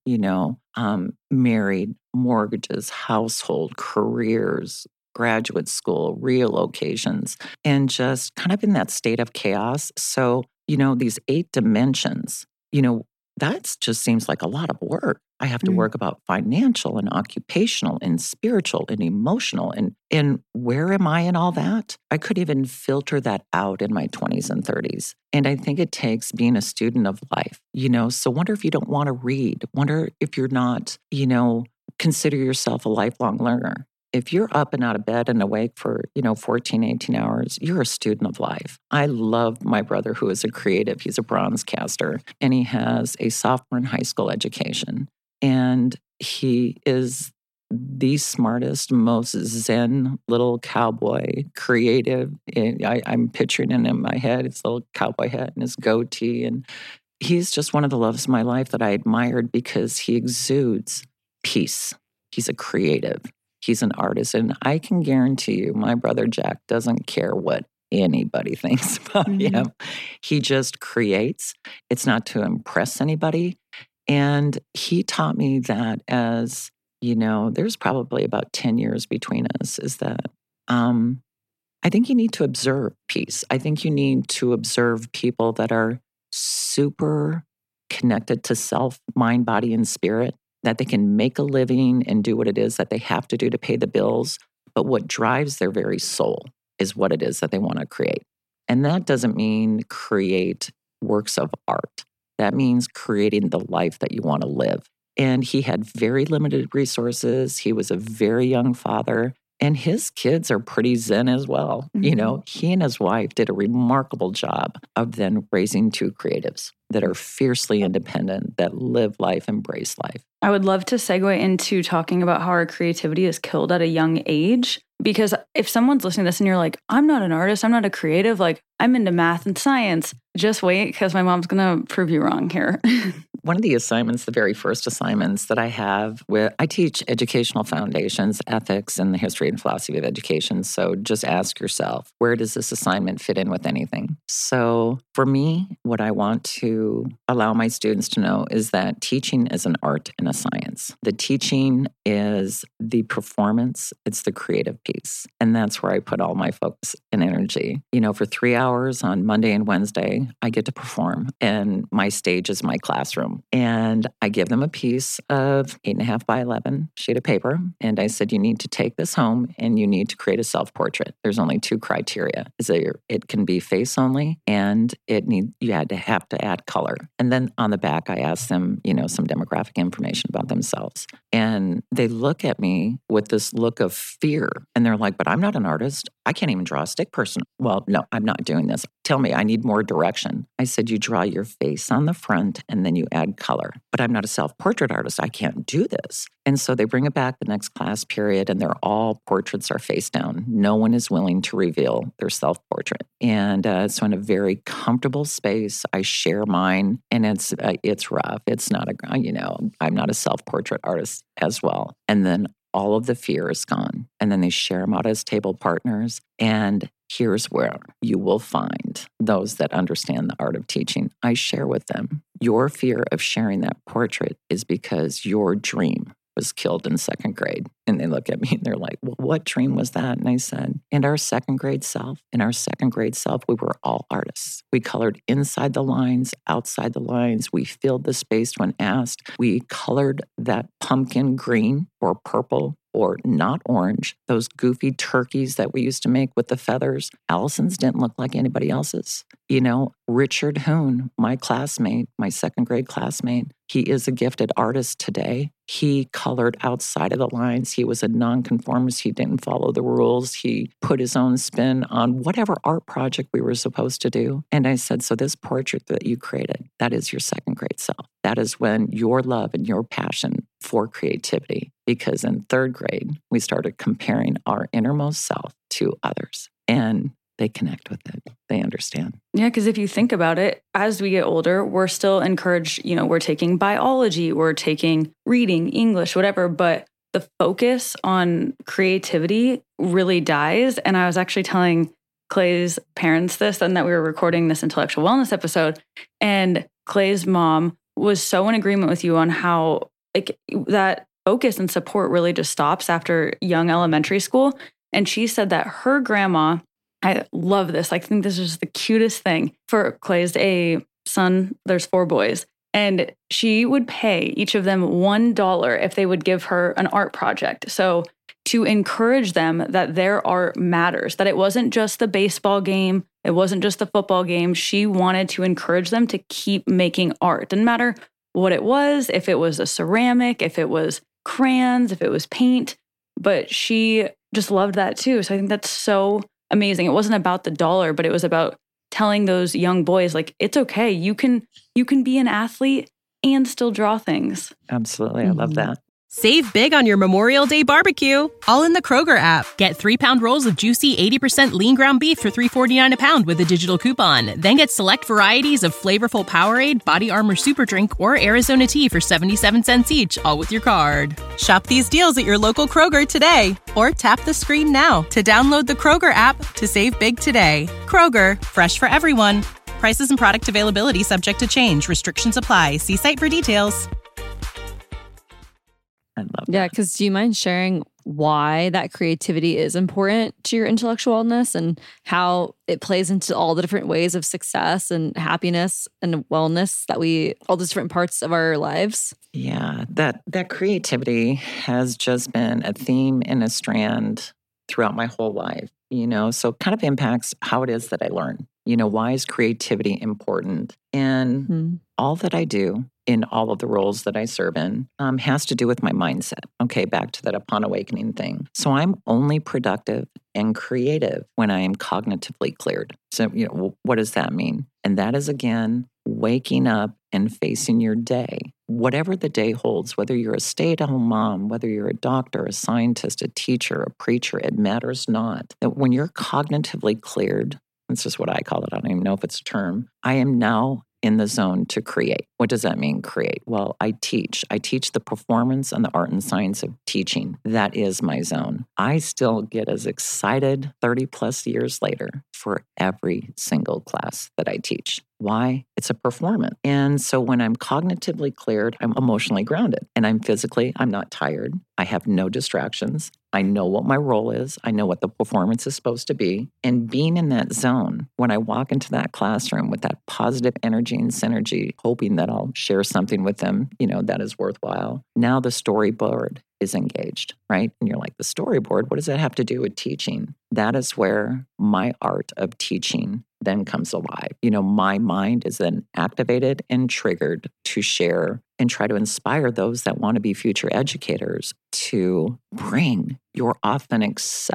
married, mortgages, household, careers, graduate school, relocations, and just kind of in that state of chaos. So, these 8 dimensions, that just seems like a lot of work. I have to work about financial and occupational and spiritual and emotional. And where am I in all that? I could even filter that out in my 20s and 30s. And I think it takes being a student of life, so wonder if you don't want to read. Wonder if you're not, consider yourself a lifelong learner. If you're up and out of bed and awake for, 14, 18 hours, you're a student of life. I love my brother, who is a creative. He's a bronze caster, and he has a sophomore in high school education. And he is the smartest, most zen little cowboy, creative. I'm picturing him in my head, his little cowboy hat and his goatee. And he's just one of the loves of my life that I admired, because he exudes peace. He's a creative. He's an artist. And I can guarantee you, my brother Jack doesn't care what anybody thinks about him. He just creates. It's not to impress anybody. And he taught me that as, there's probably about 10 years between us, is that I think you need to observe peace. I think you need to observe people that are super connected to self, mind, body, and spirit, that they can make a living and do what it is that they have to do to pay the bills. But what drives their very soul is what it is that they want to create. And that doesn't mean create works of art. That means creating the life that you want to live. And he had very limited resources. He was a very young father. And his kids are pretty zen as well. He and his wife did a remarkable job of then raising 2 creatives that are fiercely independent, that live life, embrace life. I would love to segue into talking about how our creativity is killed at a young age. Because if someone's listening to this and you're like, I'm not an artist, I'm not a creative, like I'm into math and science, just wait, because my mom's going to prove you wrong here. One of the assignments, the very first assignments that I have, I teach educational foundations, ethics, and the history and philosophy of education. So just ask yourself, where does this assignment fit in with anything? So for me, what I want to allow my students to know is that teaching is an art and a science. The teaching is the performance, it's the creative piece. And that's where I put all my focus and energy. For 3 hours on Monday and Wednesday, I get to perform, and my stage is my classroom. And I give them a piece of 8.5 by 11 sheet of paper. And I said, you need to take this home and you need to create a self-portrait. There's only 2 criteria. It can be face only, and you have to add color. And then on the back, I asked them, some demographic information about themselves. And they look at me with this look of fear. And they're like, but I'm not an artist. I can't even draw a stick person. Well, no, I'm not doing this. Tell me, I need more direction. I said, you draw your face on the front, and then you add color, but I'm not a self-portrait artist. I can't do this. And so they bring it back the next class period, and they're all portraits are face down. No one is willing to reveal their self-portrait. And so in a very comfortable space, I share mine, and it's rough. It's not I'm not a self-portrait artist as well. And then all of the fear is gone. And then they share them out as table partners. And here's where you will find those that understand the art of teaching. I share with them, your fear of sharing that portrait is because your dream was killed in second grade. And they look at me and they're like, well, what dream was that? And I said, in our second grade self, we were all artists. We colored inside the lines, outside the lines. We filled the space when asked. We colored that pumpkin green or purple or not orange, those goofy turkeys that we used to make with the feathers. Allison's didn't look like anybody else's. Richard Hoon, my classmate, my second grade classmate, he is a gifted artist today. He colored outside of the lines. He was a nonconformist. He didn't follow the rules. He put his own spin on whatever art project we were supposed to do. And I said, so this portrait that you created, that is your second grade self. That is when your love and your passion for creativity, because in third grade, we started comparing our innermost self to others. And they connect with it. They understand. Yeah, because if you think about it, as we get older, we're still encouraged, we're taking biology, we're taking reading, English, whatever, but the focus on creativity really dies. And I was actually telling Clay's parents this, and that we were recording this intellectual wellness episode, and Clay's mom was so in agreement with you on how that focus and support really just stops after young elementary school. And she said that her grandma, I love this. I think this is the cutest thing. For Clay's a son, there's 4 boys. And she would pay each of them $1 if they would give her an art project. So to encourage them that their art matters, that it wasn't just the baseball game, it wasn't just the football game. She wanted to encourage them to keep making art. Didn't matter what it was, if it was a ceramic, if it was crayons, if it was paint, but she just loved that too. So I think that's so amazing. It wasn't about the dollar, but it was about telling those young boys, it's okay. You can be an athlete and still draw things. Absolutely. I love that. Save big on your Memorial Day barbecue, all in the Kroger app. Get 3-pound rolls of juicy 80% lean ground beef for $3.49 a pound with a digital coupon. Then get select varieties of flavorful Powerade, Body Armor Super Drink, or Arizona tea for 77 cents each, all with your card. Shop these deals at your local Kroger today, or tap the screen now to download the Kroger app to save big today. Kroger, fresh for everyone. Prices and product availability subject to change. Restrictions apply. See site for details. I love that. Yeah, because do you mind sharing why that creativity is important to your intellectual wellness and how it plays into all the different ways of success and happiness and wellness all the different parts of our lives? Yeah, that creativity has just been a theme and a strand throughout my whole life, so it kind of impacts how it is that I learn. Why is creativity important? And all that I do in all of the roles that I serve in has to do with my mindset. Okay, back to that upon awakening thing. So I'm only productive and creative when I am cognitively cleared. So, what does that mean? And that is, again, waking up and facing your day. Whatever the day holds, whether you're a stay-at-home mom, whether you're a doctor, a scientist, a teacher, a preacher, it matters not. That when you're cognitively cleared, that's just what I call it. I don't even know if it's a term. I am now in the zone to create. What does that mean, create? Well, I teach. I teach the performance and the art and science of teaching. That is my zone. I still get as excited 30 plus years later for every single class that I teach. Why? It's a performance. And so when I'm cognitively cleared, I'm emotionally grounded. And I'm not tired. I have no distractions. I know what my role is. I know what the performance is supposed to be. And being in that zone, when I walk into that classroom with that positive energy and synergy, hoping that I'll share something with them, that is worthwhile. Now the storyboard is engaged, right? And you're like, the storyboard, what does that have to do with teaching? That is where my art of teaching then comes alive. My mind is then activated and triggered to share and try to inspire those that want to be future educators to bring your authentic self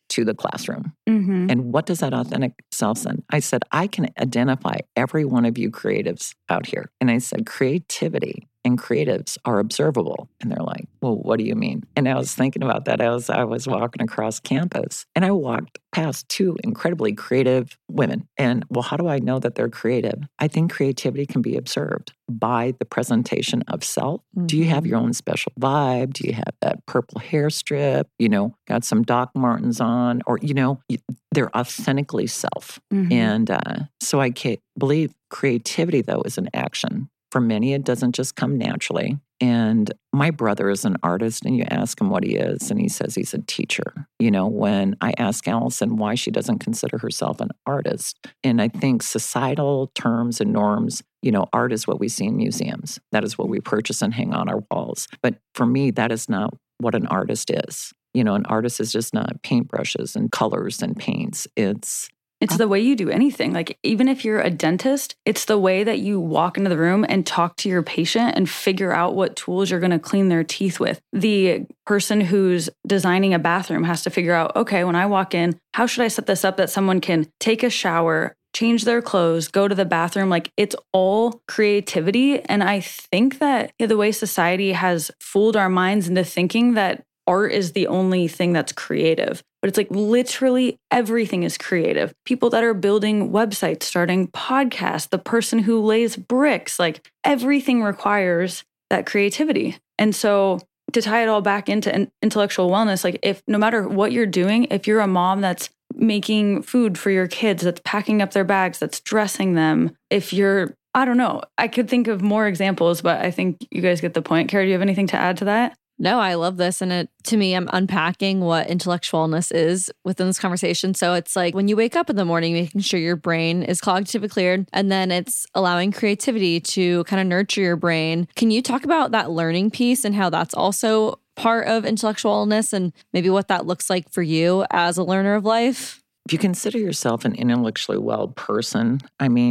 to the classroom. Mm-hmm. And what does that authentic self send? I said, I can identify every one of you creatives out here. And I said, creativity and creatives are observable. And they're like, well, what do you mean? And I was thinking about that as I was walking across campus. And I walked past two incredibly creative women. And well, how do I know that they're creative? I think creativity can be observed by the presentation of self. Mm-hmm. Do you have your own special vibe? Do you have that purple hair strip? Got some Doc Martens on? Or, they're authentically self. Mm-hmm. And so I believe creativity, though, is an action. For many, it doesn't just come naturally. And my brother is an artist, and you ask him what he is, and he says he's a teacher. When I ask Allison why she doesn't consider herself an artist, and I think societal terms and norms, art is what we see in museums. That is what we purchase and hang on our walls. But for me, that is not what an artist is. An artist is just not paintbrushes and colors and paints. It's the way you do anything. Like, even if you're a dentist, it's the way that you walk into the room and talk to your patient and figure out what tools you're going to clean their teeth with. The person who's designing a bathroom has to figure out, okay, when I walk in, how should I set this up that someone can take a shower, change their clothes, go to the bathroom? Like, it's all creativity. And I think that the way society has fooled our minds into thinking that art is the only thing that's creative. But it's like literally everything is creative. People that are building websites, starting podcasts, the person who lays bricks, like everything requires that creativity. And so to tie it all back into intellectual wellness, like, if no matter what you're doing, if you're a mom that's making food for your kids, that's packing up their bags, that's dressing them, if you're, I don't know, I could think of more examples, but I think you guys get the point. Kara, do you have anything to add to that? No, I love this. And to me, I'm unpacking what intellectual wellness is within this conversation. So it's like when you wake up in the morning, making sure your brain is cognitively cleared, and then it's allowing creativity to kind of nurture your brain. Can you talk about that learning piece and how that's also part of intellectual wellness, and maybe what that looks like for you as a learner of life? If you consider yourself an intellectually well person,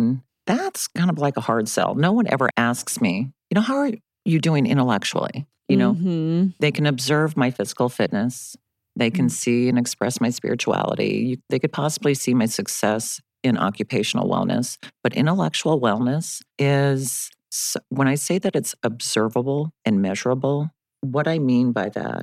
that's kind of like a hard sell. No one ever asks me, how are you doing intellectually? They can observe my physical fitness. They can see and express my spirituality. They could possibly see my success in occupational wellness. But intellectual wellness is, when I say that it's observable and measurable, what I mean by that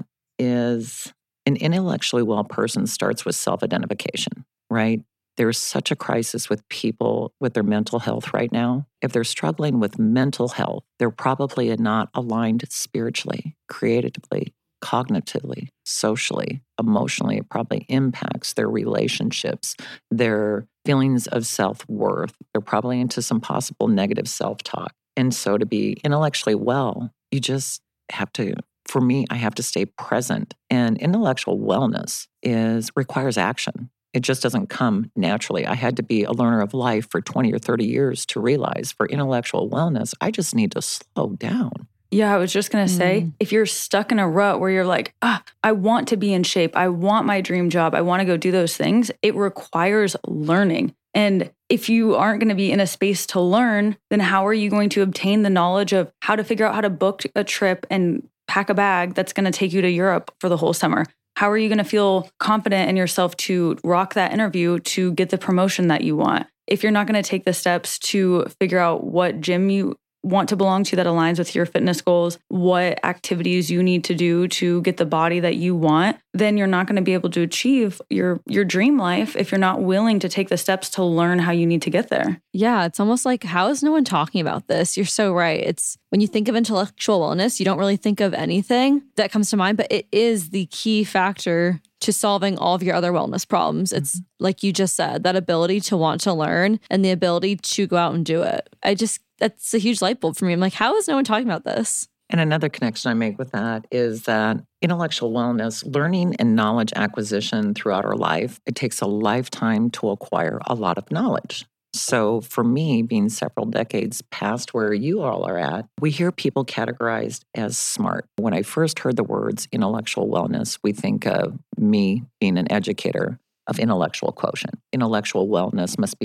is an intellectually well person starts with self-identification, right? There's such a crisis with people with their mental health right now. If they're struggling with mental health, they're probably not aligned spiritually, creatively, cognitively, socially, emotionally. It probably impacts their relationships, their feelings of self-worth. They're probably into some possible negative self-talk. And so to be intellectually well, you just have to, for me, I have to stay present. And intellectual wellness requires action. It just doesn't come naturally. I had to be a learner of life for 20 or 30 years to realize for intellectual wellness, I just need to slow down. Yeah, I was just going to say, if you're stuck in a rut where you're like, I want to be in shape, I want my dream job, I want to go do those things, it requires learning. And if you aren't going to be in a space to learn, then how are you going to obtain the knowledge of how to figure out how to book a trip and pack a bag that's going to take you to Europe for the whole summer? How are you going to feel confident in yourself to rock that interview to get the promotion that you want? If you're not going to take the steps to figure out what gym you want to belong to that aligns with your fitness goals, what activities you need to do to get the body that you want, then you're not going to be able to achieve your dream life if you're not willing to take the steps to learn how you need to get there. Yeah, it's almost like, how is no one talking about this? You're so right. It's when you think of intellectual wellness, you don't really think of anything that comes to mind, but it is the key factor to solving all of your other wellness problems. It's like you just said, that ability to want to learn and the ability to go out and do it. That's a huge light bulb for me. I'm like, how is no one talking about this? And another connection I make with that is that intellectual wellness, learning and knowledge acquisition throughout our life, it takes a lifetime to acquire a lot of knowledge. So for me, being several decades past where you all are at, we hear people categorized as smart. When I first heard the words intellectual wellness, we think of me being an educator of intellectual quotient. Intellectual wellness must be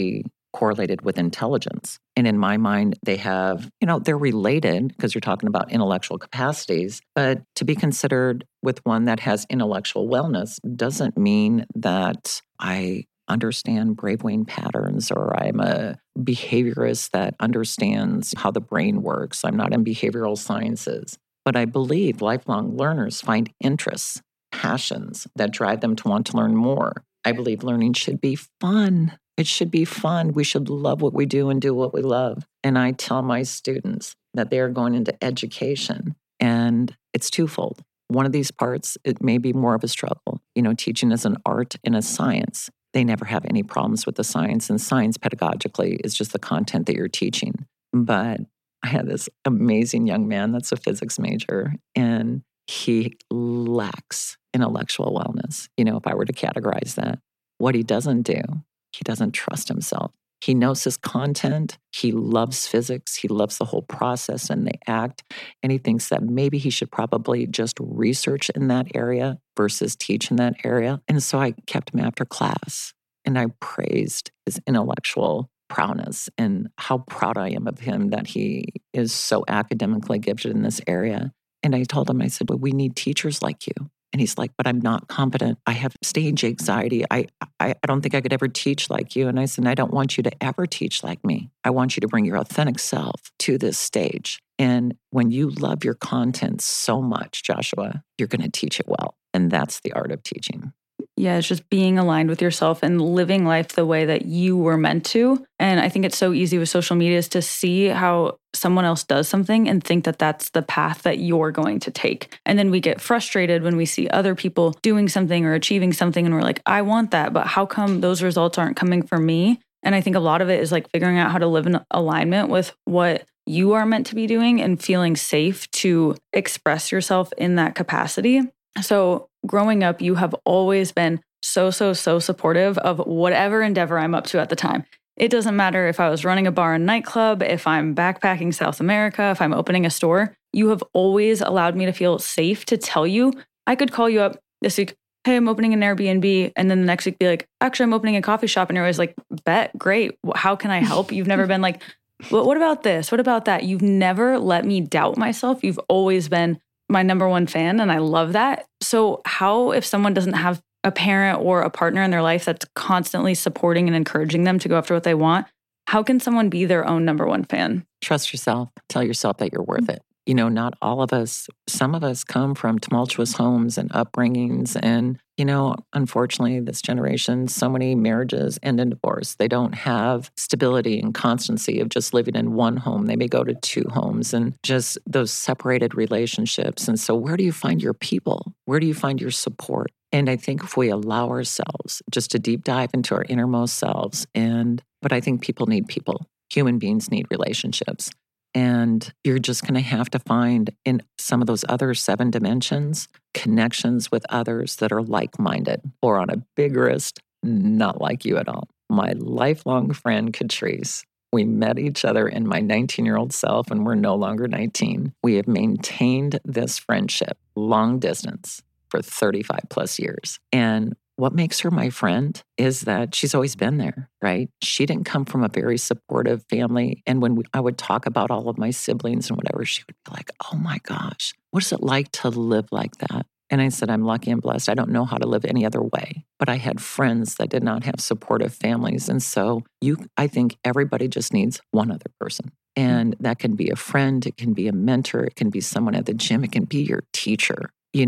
correlated with intelligence. And in my mind, they have, they're related because you're talking about intellectual capacities, but to be considered with one that has intellectual wellness doesn't mean that I understand brainwave patterns or I'm a behaviorist that understands how the brain works. I'm not in behavioral sciences, but I believe lifelong learners find interests, passions that drive them to want to learn more. I believe learning should be fun. It should be fun. We should love what we do and do what we love. And I tell my students that they are going into education, and it's twofold. One of these parts, it may be more of a struggle. Teaching is an art and a science. They never have any problems with the science, and science pedagogically is just the content that you're teaching. But I had this amazing young man that's a physics major, and he lacks intellectual wellness, if I were to categorize that. What he doesn't do, he doesn't trust himself. He knows his content. He loves physics. He loves the whole process and the act. And he thinks that maybe he should probably just research in that area versus teach in that area. And so I kept him after class and I praised his intellectual prowess and how proud I am of him that he is so academically gifted in this area. And I told him, I said, well, we need teachers like you. And he's like, but I'm not competent. I have stage anxiety. I don't think I could ever teach like you. And I said, I don't want you to ever teach like me. I want you to bring your authentic self to this stage. And when you love your content so much, Joshua, you're going to teach it well. And that's the art of teaching. Yeah, it's just being aligned with yourself and living life the way that you were meant to. And I think it's so easy with social media is to see how someone else does something and think that that's the path that you're going to take. And then we get frustrated when we see other people doing something or achieving something and we're like, I want that, but how come those results aren't coming for me? And I think a lot of it is like figuring out how to live in alignment with what you are meant to be doing and feeling safe to express yourself in that capacity. So growing up, you have always been so supportive of whatever endeavor I'm up to at the time. It doesn't matter if I was running a bar and nightclub, if I'm backpacking South America, if I'm opening a store. You have always allowed me to feel safe to tell you. I could call you up this week, hey, I'm opening an Airbnb. And then the next week be like, actually, I'm opening a coffee shop. And you're always like, bet, great. How can I help? You've never been like, well, what about this? What about that? You've never let me doubt myself. You've always been my number one fan, and I love that. So how, if someone doesn't have a parent or a partner in their life that's constantly supporting and encouraging them to go after what they want, how can someone be their own number one fan? Trust yourself. Tell yourself that you're worth it. Not all of us, some of us come from tumultuous homes and upbringings. And, unfortunately, this generation, so many marriages end in divorce. They don't have stability and constancy of just living in one home. They may go to two homes and just those separated relationships. And so where do you find your people? Where do you find your support? And I think if we allow ourselves just to deep dive into our innermost selves, but I think people need people. Human beings need relationships. And you're just going to have to find in some of those other 7 dimensions, connections with others that are like-minded or on a biggerest, not like you at all. My lifelong friend, Catrice, we met each other in my 19-year-old self, and we're no longer 19. We have maintained this friendship, long distance, for 35 plus years. And what makes her my friend is that she's always been there, right? She didn't come from a very supportive family. And when I would talk about all of my siblings and whatever, she would be like, oh my gosh, what is it like to live like that? And I said, I'm lucky and blessed. I don't know how to live any other way. But I had friends that did not have supportive families. And so I think everybody just needs one other person. And that can be a friend, it can be a mentor, it can be someone at the gym, it can be your teacher.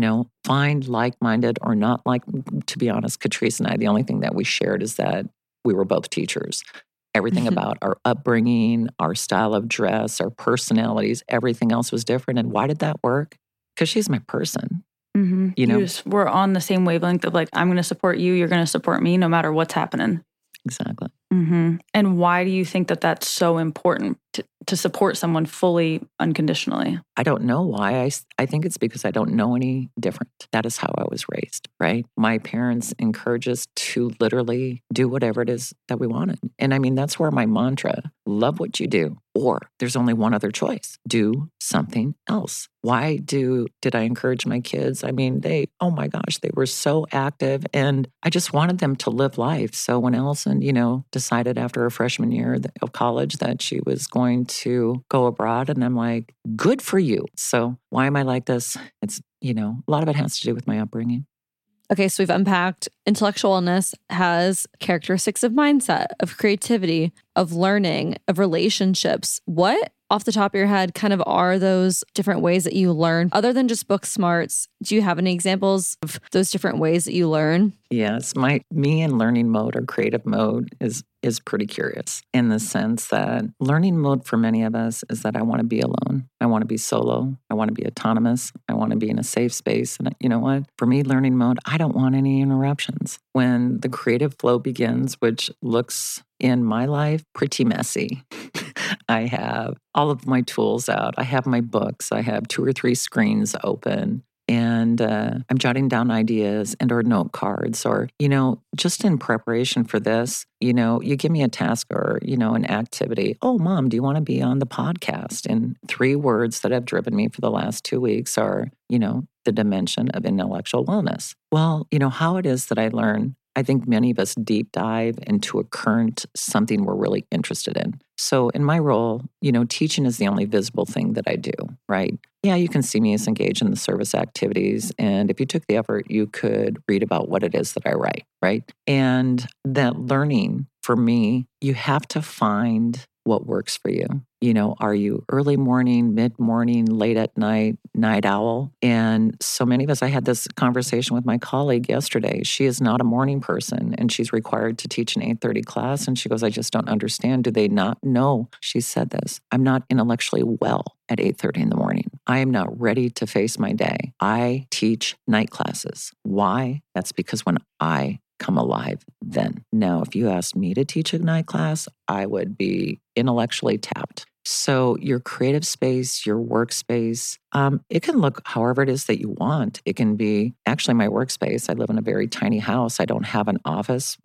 Find like-minded or not like, to be honest, Catrice and I, the only thing that we shared is that we were both teachers. Everything about our upbringing, our style of dress, our personalities, everything else was different. And why did that work? Because she's my person. Mm-hmm. We're on the same wavelength of like, I'm going to support you, you're going to support me no matter what's happening. Exactly. Mm-hmm. And why do you think that that's so important to support someone fully, unconditionally? I don't know why. I think it's because I don't know any different. That is how I was raised, right? My parents encouraged us to literally do whatever it is that we wanted. And I mean, that's where my mantra, love what you do. Or there's only one other choice. Do something else. Why did I encourage my kids? I mean, oh my gosh, they were so active and I just wanted them to live life. So when Allison, decided after her freshman year of college that she was going to go abroad, and I'm like, good for you. So why am I like this? It's, a lot of it has to do with my upbringing. Okay, so we've unpacked intellectual wellness has characteristics of mindset, of creativity, of learning, of relationships. What, off the top of your head, kind of are those different ways that you learn? Other than just book smarts, do you have any examples of those different ways that you learn? Yes, me in learning mode or creative mode is pretty curious in the sense that learning mode for many of us is that I want to be alone. I want to be solo. I want to be autonomous. I want to be in a safe space. And you know what? For me, learning mode, I don't want any interruptions. When the creative flow begins, which looks in my life pretty messy. I have all of my tools out. I have my books. I have 2 or 3 screens open. And I'm jotting down ideas or note cards or, just in preparation for this, you give me a task or, an activity. Oh, Mom, do you want to be on the podcast? And 3 words that have driven me for the last 2 weeks are, the dimension of intellectual wellness. Well, how it is that I learn. I think many of us deep dive into a current something we're really interested in. So in my role, teaching is the only visible thing that I do, right? Yeah, you can see me as engaged in the service activities. And if you took the effort, you could read about what it is that I write, right? And that learning, for me, you have to find what works for you. Are you early morning, mid-morning, late at night, night owl? And so many of us, I had this conversation with my colleague yesterday. She is not a morning person and she's required to teach an 8:30 class. And she goes, I just don't understand. Do they not know? She said this, I'm not intellectually well at 8:30 in the morning. I am not ready to face my day. I teach night classes. Why? That's because when I come alive then. Now, if you asked me to teach a night class, I would be intellectually tapped. So your creative space, your workspace, it can look however it is that you want. It can be actually my workspace. I live in a very tiny house. I don't have an office.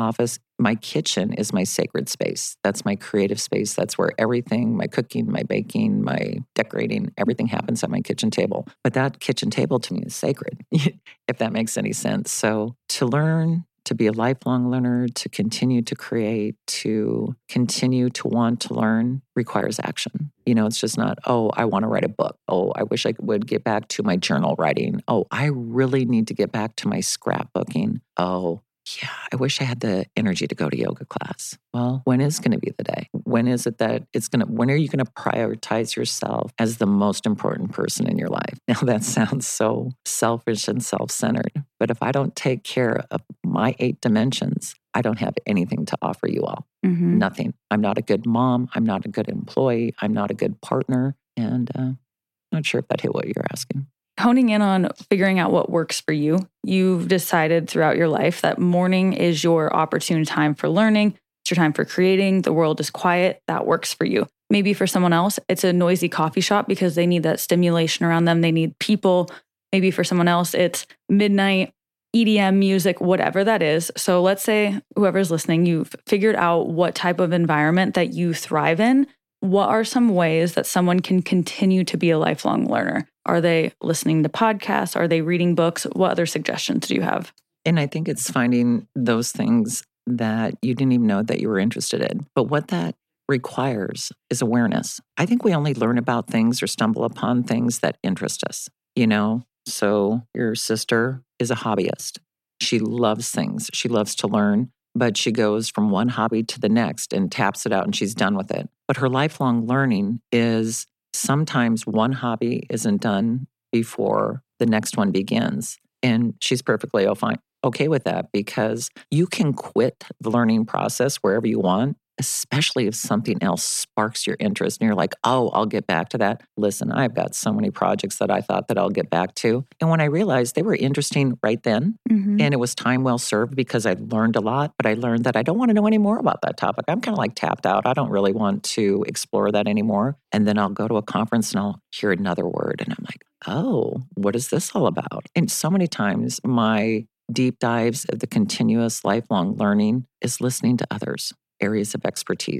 My kitchen is my sacred space. That's my creative space. That's where everything, my cooking, my baking, my decorating, everything happens at my kitchen table. But that kitchen table to me is sacred, if that makes any sense. So to learn, to be a lifelong learner, to continue to create, to continue to want to learn requires action. It's just not, oh, I want to write a book. Oh, I wish I would get back to my journal writing. Oh, I really need to get back to my scrapbooking. Oh, yeah, I wish I had the energy to go to yoga class. Well, when is going to be the day? When is it that when are you going to prioritize yourself as the most important person in your life? Now that sounds so selfish and self-centered, but if I don't take care of my 8 dimensions, I don't have anything to offer you all. Mm-hmm. Nothing. I'm not a good mom. I'm not a good employee. I'm not a good partner. And I'm not sure if that hit what you're asking. Honing in on figuring out what works for you, you've decided throughout your life that morning is your opportune time for learning. It's your time for creating. The world is quiet. That works for you. Maybe for someone else, it's a noisy coffee shop because they need that stimulation around them. They need people. Maybe for someone else, it's midnight, EDM music, whatever that is. So let's say whoever's listening, you've figured out what type of environment that you thrive in. What are some ways that someone can continue to be a lifelong learner? Are they listening to podcasts? Are they reading books? What other suggestions do you have? And I think it's finding those things that you didn't even know that you were interested in. But what that requires is awareness. I think we only learn about things or stumble upon things that interest us, So your sister is a hobbyist. She loves things. She loves to learn, but she goes from one hobby to the next and taps it out and she's done with it. But her lifelong learning is sometimes one hobby isn't done before the next one begins. And she's perfectly okay with that because you can quit the learning process wherever you want, especially if something else sparks your interest and you're like, oh, I'll get back to that. Listen, I've got so many projects that I thought that I'll get back to. And when I realized they were interesting right then, and it was time well served because I learned a lot, but I learned that I don't want to know any more about that topic. I'm kind of like tapped out. I don't really want to explore that anymore. And then I'll go to a conference and I'll hear another word and I'm like, oh, what is this all about? And so many times my deep dives of the continuous lifelong learning is listening to others. Areas of expertise.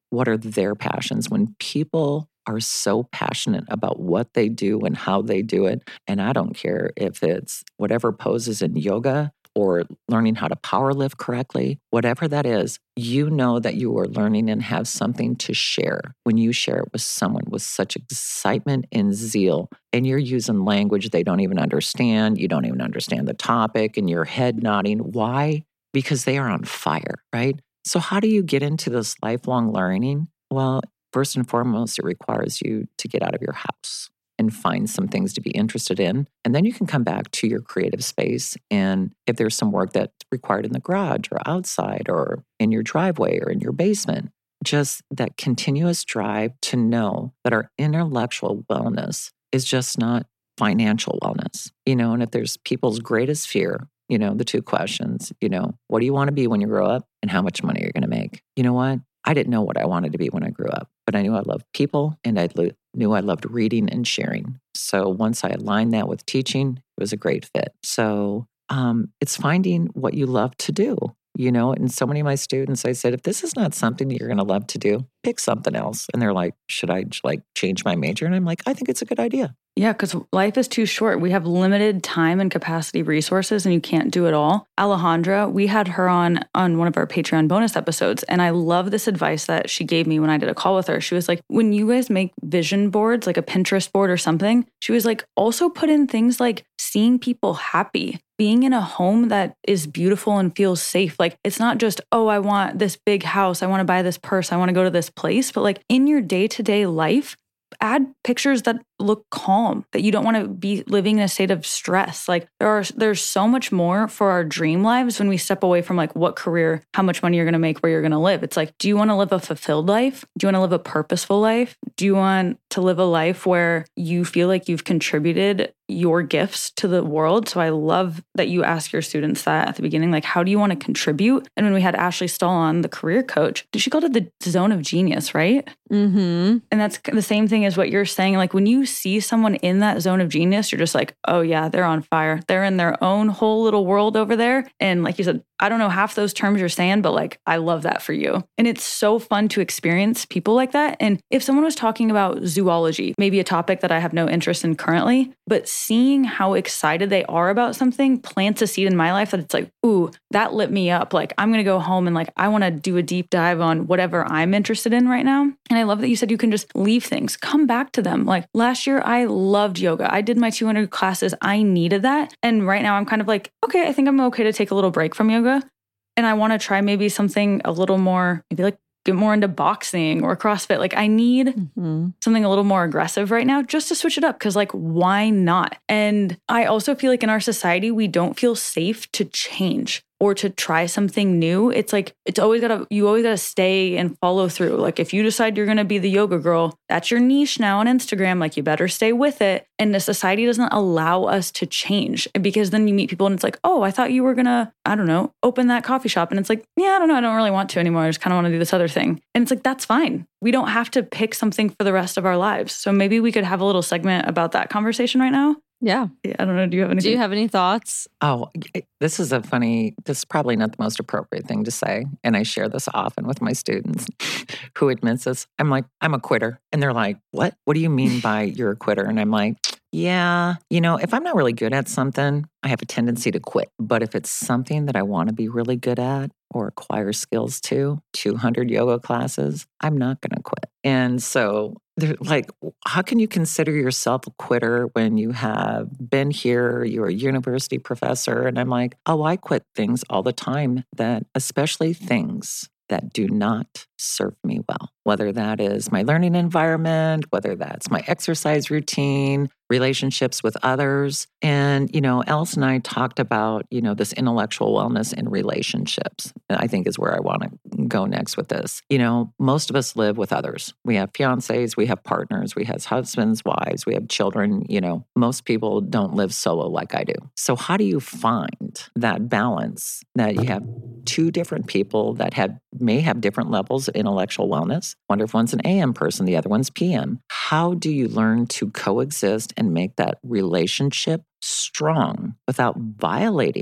what are their passions. When people are so passionate about what they do and how they do it, and I don't care if it's whatever poses in yoga or learning how to power lift correctly, whatever that is, you know that you are learning and have something to share when you share it with someone with such excitement and zeal, and you're using language they don't even understand, you don't even understand the topic, and your head nodding. Why? Because they are on fire, right? So how do you get into this lifelong learning? Well, first and foremost, it requires you to get out of your house and find some things to be interested in. And then you can come back to your creative space. And if there's some work that's required in the garage or outside or in your driveway or in your basement, just that continuous drive to know that our intellectual wellness is just not financial wellness. And if there's people's greatest fear, the two questions, what do you want to be when you grow up and how much money you're going to make? You know what? I didn't know what I wanted to be when I grew up, but I knew I loved people and I knew I loved reading and sharing. So once I aligned that with teaching, it was a great fit. So it's finding what you love to do, and so many of my students, I said, if this is not something that you're going to love to do, pick something else. And they're like, should I change my major? And I'm like, I think it's a good idea. Yeah, because life is too short. We have limited time and capacity resources, and you can't do it all. Alejandra, we had her on one of our Patreon bonus episodes, and I love this advice that she gave me when I did a call with her. She was like, when you guys make vision boards, like a Pinterest board or something, she was like, also put in things like seeing people happy, being in a home that is beautiful and feels safe. Like, it's not just, oh, I want this big house, I want to buy this purse, I want to go to this place, but like in your day-to-day life, add pictures that look calm, that you don't want to be living in a state of stress. Like there's so much more for our dream lives when we step away from like what career, how much money you're going to make, where you're going to live. It's like, do you want to live a fulfilled life? Do you want to live a purposeful life? Do you want to live a life where you feel like you've contributed your gifts to the world? So I love that you ask your students that at the beginning, like, how do you want to contribute? And when we had Ashley Stahl on, the career coach, she called it the zone of genius, right? Mm-hmm. And that's the same thing as what you're saying. Like when you see someone in that zone of genius, you're just like, oh yeah, they're on fire. They're in their own whole little world over there. And like you said, I don't know half those terms you're saying, but like, I love that for you. And it's so fun to experience people like that. And if someone was talking about zoology, maybe a topic that I have no interest in currently, but seeing how excited they are about something plants a seed in my life that it's like, ooh, that lit me up. Like I'm going to go home and like, I want to do a deep dive on whatever I'm interested in right now. And I love that you said you can just leave things, come back to them. Like last year, I loved yoga. I did my 200 classes. I needed that. And right now I'm kind of like, okay, I think I'm okay to take a little break from yoga. And I want to try maybe something a little more, maybe like get more into boxing or CrossFit. Like I need something a little more aggressive right now just to switch it up. Cause like, why not? And I also feel like in our society, we don't feel safe to change or to try something new. It's like, you always gotta stay and follow through. Like if you decide you're gonna be the yoga girl, that's your niche now on Instagram. Like you better stay with it. And the society doesn't allow us to change because then you meet people and it's like, oh, I thought you were gonna, I don't know, open that coffee shop. And it's like, yeah, I don't know. I don't really want to anymore. I just kind of want to do this other thing. And it's like, that's fine. We don't have to pick something for the rest of our lives. So maybe we could have a little segment about that conversation right now. Yeah. I don't know. Do you have any thoughts? Oh, this is probably not the most appropriate thing to say. And I share this often with my students who admits this. I'm like, I'm a quitter. And they're like, what? What do you mean by you're a quitter? And I'm like, yeah, if I'm not really good at something, I have a tendency to quit. But if it's something that I want to be really good at or acquire skills to, 200 yoga classes, I'm not going to quit. And so they're like, how can you consider yourself a quitter when you have been here, you're a university professor? And I'm like, oh, I quit things all the time, especially things that do not serve me well, whether that is my learning environment, whether that's my exercise routine, relationships with others. And, Alice and I talked about, this intellectual wellness in relationships, I think is where I want to go next with this. Most of us live with others. We have fiancés, we have partners, we have husbands, wives, we have children. Most people don't live solo like I do. So how do you find that balance that you have two different people that may have different levels of intellectual wellness? Wonder if one's an AM person, the other one's PM. How do you learn to coexist and make that relationship strong without violating,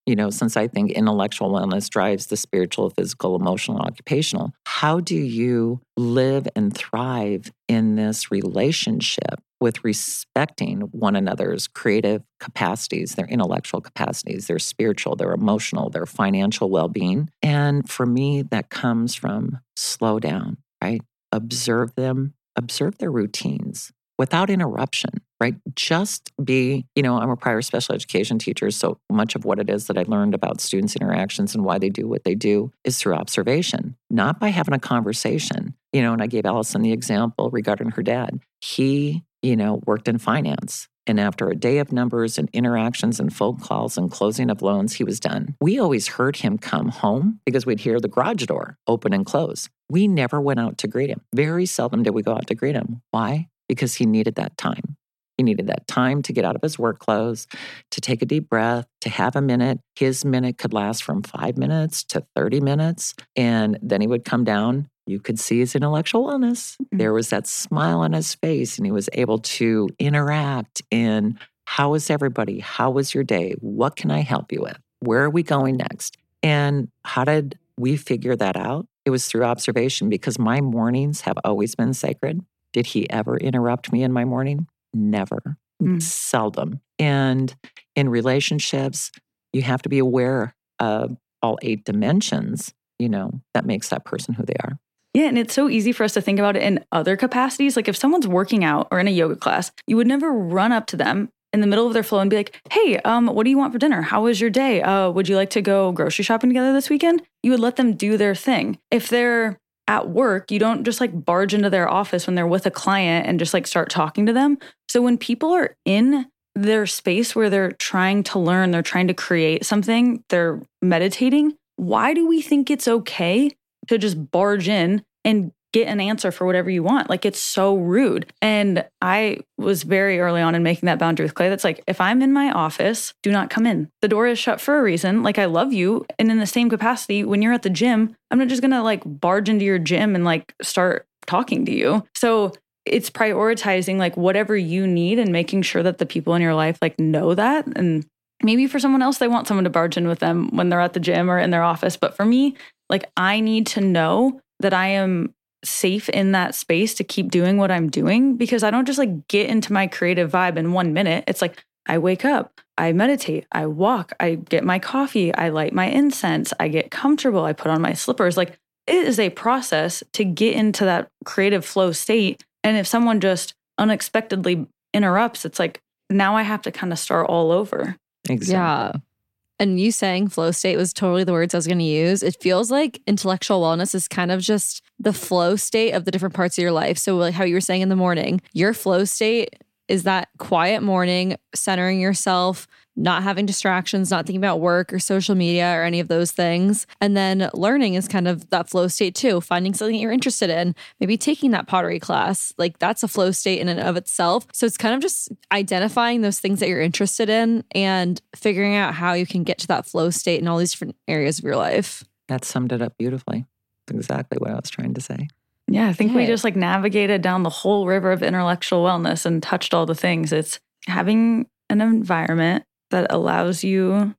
since I think intellectual wellness drives the spiritual, physical, emotional, occupational, how do you live and thrive in this relationship with respecting one another's creative capacities, their intellectual capacities, their spiritual, their emotional, their financial well-being? And for me, that comes from slow down, right? Observe them, observe their routines without interruption, right? Just be, I'm a prior special education teacher, so much of what it is that I learned about students' interactions and why they do what they do is through observation, not by having a conversation. And I gave Allison the example regarding her dad. He, worked in finance. And after a day of numbers and interactions and phone calls and closing of loans, he was done. We always heard him come home because we'd hear the garage door open and close. We never went out to greet him. Very seldom did we go out to greet him. Why? Because he needed that time. He needed that time to get out of his work clothes, to take a deep breath, to have a minute. His minute could last from 5 minutes to 30 minutes. And then he would come down. You could see his intellectual wellness. There was that smile on his face, and he was able to interact in how is everybody? How was your day? What can I help you with? Where are we going next? And how did we figure that out? It was through observation, because my mornings have always been sacred. Did he ever interrupt me in my morning? Never. Seldom. And in relationships, you have to be aware of all 8 dimensions, that makes that person who they are. Yeah, and it's so easy for us to think about it in other capacities. Like if someone's working out or in a yoga class, you would never run up to them in the middle of their flow and be like, hey, what do you want for dinner? How was your day? Would you like to go grocery shopping together this weekend? You would let them do their thing. If they're at work, you don't just like barge into their office when they're with a client and just like start talking to them. So when people are in their space where they're trying to learn, they're trying to create something, they're meditating, why do we think it's okay to just barge in and get an answer for whatever you want? Like, it's so rude. And I was very early on in making that boundary with Clay. That's like, if I'm in my office, do not come in. The door is shut for a reason. Like, I love you. And in the same capacity, when you're at the gym, I'm not just going to like barge into your gym and like start talking to you. So it's prioritizing like whatever you need and making sure that the people in your life like know that. And maybe for someone else, they want someone to barge in with them when they're at the gym or in their office. But for me, like, I need to know that I am safe in that space to keep doing what I'm doing, because I don't just like get into my creative vibe in 1 minute. It's like, I wake up, I meditate, I walk, I get my coffee, I light my incense, I get comfortable, I put on my slippers. Like, it is a process to get into that creative flow state. And if someone just unexpectedly interrupts, it's like, now I have to kind of start all over. Exactly. Yeah. And you saying flow state was totally the words I was going to use. It feels like intellectual wellness is kind of just the flow state of the different parts of your life. So like how you were saying in the morning, your flow state is that quiet morning, centering yourself, not having distractions, not thinking about work or social media or any of those things. And then learning is kind of that flow state too, finding something that you're interested in, maybe taking that pottery class. Like that's a flow state in and of itself. So it's kind of just identifying those things that you're interested in and figuring out how you can get to that flow state in all these different areas of your life. That summed it up beautifully. That's exactly what I was trying to say. Yeah, I think we just like navigated down the whole river of intellectual wellness and touched all the things. It's having an environment that allows you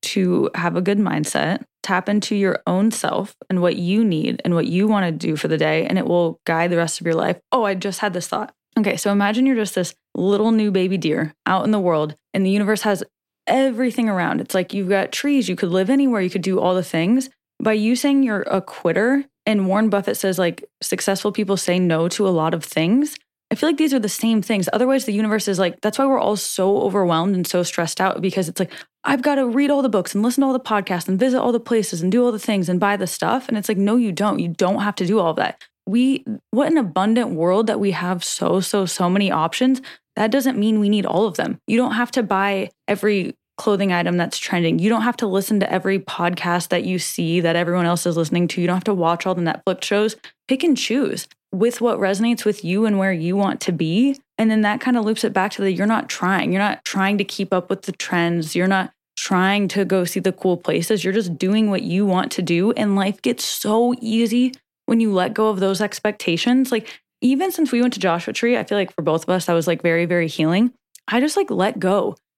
to have a good mindset, tap into your own self and what you need and what you want to do for the day, and it will guide the rest of your life. Oh, I just had this thought. Okay, so imagine you're just this little new baby deer out in the world, and the universe has everything around. It's like you've got trees, you could live anywhere, you could do all the things. By you saying you're a quitter, and Warren Buffett says like successful people say no to a lot of things, I feel like these are the same things. Otherwise, the universe is like, that's why we're all so overwhelmed and so stressed out, because it's like, I've got to read all the books and listen to all the podcasts and visit all the places and do all the things and buy the stuff. And it's like, no, you don't. You don't have to do all of that. What an abundant world that we have so many options. That doesn't mean we need all of them. You don't have to buy every clothing item that's trending. You don't have to listen to every podcast that you see that everyone else is listening to. You don't have to watch all the Netflix shows. Pick and choose with what resonates with you and where you want to be. And then that kind of loops it back to you're not trying to keep up with the trends. You're not trying to go see the cool places. You're just doing what you want to do. And life gets so easy when you let go of those expectations. Like, even since we went to Joshua Tree, I feel like for both of us, that was like very, very healing. I just like let go.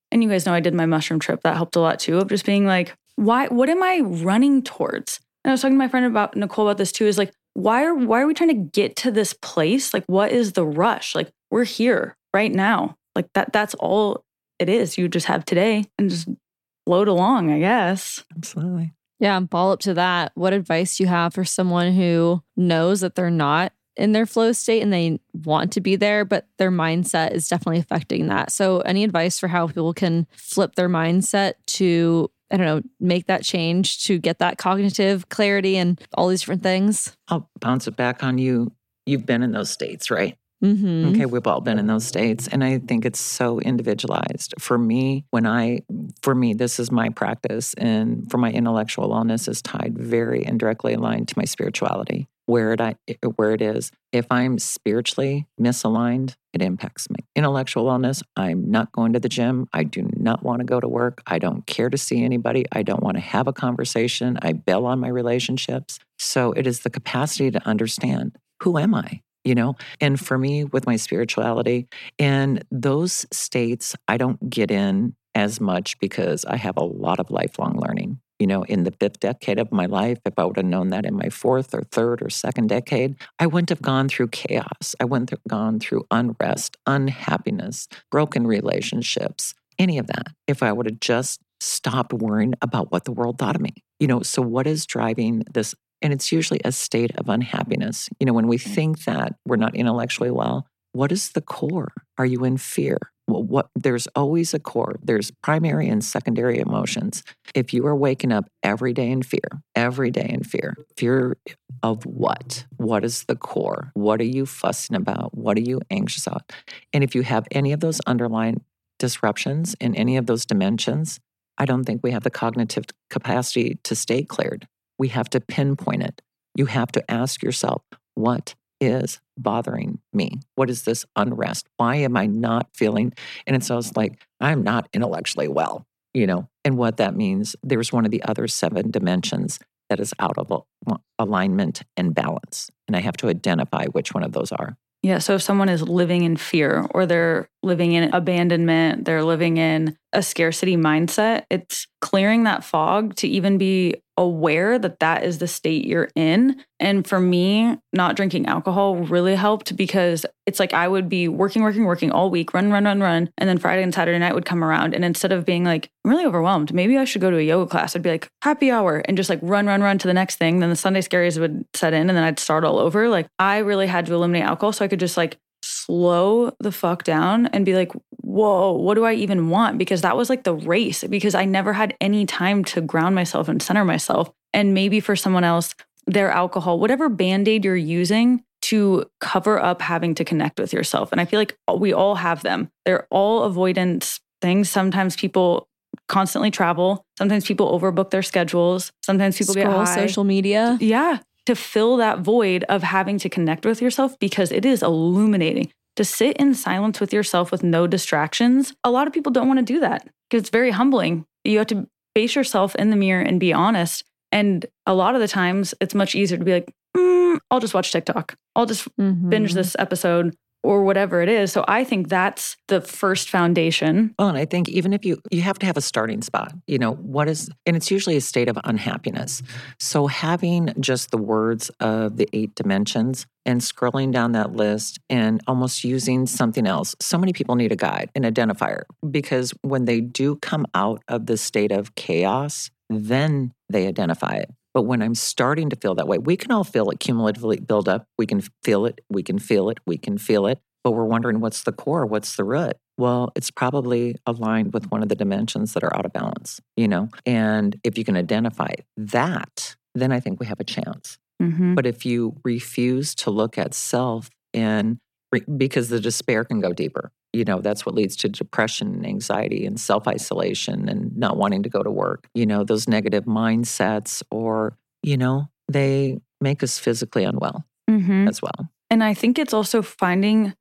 And you guys know I did my mushroom trip. That helped a lot too, of just being like, what am I running towards? And I was talking to my friend Nicole about this too, is like, why are we trying to get to this place? Like, what is the rush? Like, we're here right now. Like that's all it is. You just have today and just float along, I guess. Absolutely. Yeah, and follow up to that. What advice do you have for someone who knows that they're not in their flow state and they want to be there, but their mindset is definitely affecting that? So any advice for how people can flip their mindset to, I don't know, make that change to get that cognitive clarity and all these different things? I'll bounce it back on you. You've been in those states, right? Mm-hmm. Okay, we've all been in those states. And I think it's so individualized. For me, this is my practice. And for my intellectual wellness is tied very and directly aligned to my spirituality. Where it is. If I'm spiritually misaligned, it impacts me. Intellectual wellness, I'm not going to the gym. I do not want to go to work. I don't care to see anybody. I don't want to have a conversation. I bail on my relationships. So it is the capacity to understand, who am I? And for me, with my spirituality, in those states, I don't get in as much because I have a lot of lifelong learning. In the 5th decade of my life, if I would have known that in my 4th or 3rd or 2nd decade, I wouldn't have gone through chaos. I wouldn't have gone through unrest, unhappiness, broken relationships, any of that, if I would have just stopped worrying about what the world thought of me. So what is driving this? And it's usually a state of unhappiness. When we think that we're not intellectually well, what is the core? Are you in fear? Well, there's always a core. There's primary and secondary emotions. If you are waking up every day in fear of what? What is the core? What are you fussing about? What are you anxious about? And if you have any of those underlying disruptions in any of those dimensions, I don't think we have the cognitive capacity to stay cleared. We have to pinpoint it. You have to ask yourself, what is bothering me? What is this unrest? Why am I not feeling? And it sounds like I'm not intellectually well, and what that means, there's one of the other 7 dimensions that is out of alignment and balance. And I have to identify which one of those are. Yeah. So if someone is living in fear or they're living in abandonment, they're living in a scarcity mindset, it's clearing that fog to even be aware that that is the state you're in. And for me, not drinking alcohol really helped because it's like I would be working all week, run. And then Friday and Saturday night would come around. And instead of being like, I'm really overwhelmed, maybe I should go to a yoga class, I'd be like, happy hour, and just like run to the next thing. Then the Sunday scaries would set in and then I'd start all over. Like I really had to eliminate alcohol so I could just like slow the fuck down and be like, whoa, what do I even want? Because that was like the race, because I never had any time to ground myself and center myself. And maybe for someone else, their alcohol, whatever Band-Aid you're using to cover up having to connect with yourself. And I feel like we all have them. They're all avoidance things. Sometimes people constantly travel. Sometimes people overbook their schedules. Sometimes people get high. Social media. Yeah. To fill that void of having to connect with yourself, because it is illuminating. To sit in silence with yourself with no distractions. A lot of people don't want to do that because it's very humbling. You have to face yourself in the mirror and be honest. And a lot of the times it's much easier to be like, I'll just watch TikTok. I'll just binge this episode or whatever it is. So I think that's the first foundation. Well, and I think even if you have to have a starting spot, and it's usually a state of unhappiness. So having just the words of the 8 dimensions and scrolling down that list and almost using something else. So many people need a guide, an identifier, because when they do come out of the state of chaos, then they identify it. But when I'm starting to feel that way, we can all feel it cumulatively build up. We can feel it. We can feel it. We can feel it. But we're wondering, what's the core? What's the root? Well, it's probably aligned with one of the dimensions that are out of balance, And if you can identify that, then I think we have a chance. Mm-hmm. But if you refuse to look at self because the despair can go deeper, that's what leads to depression and anxiety and self-isolation and not wanting to go to work. Those negative mindsets or, they make us physically unwell as well. And I think it's also finding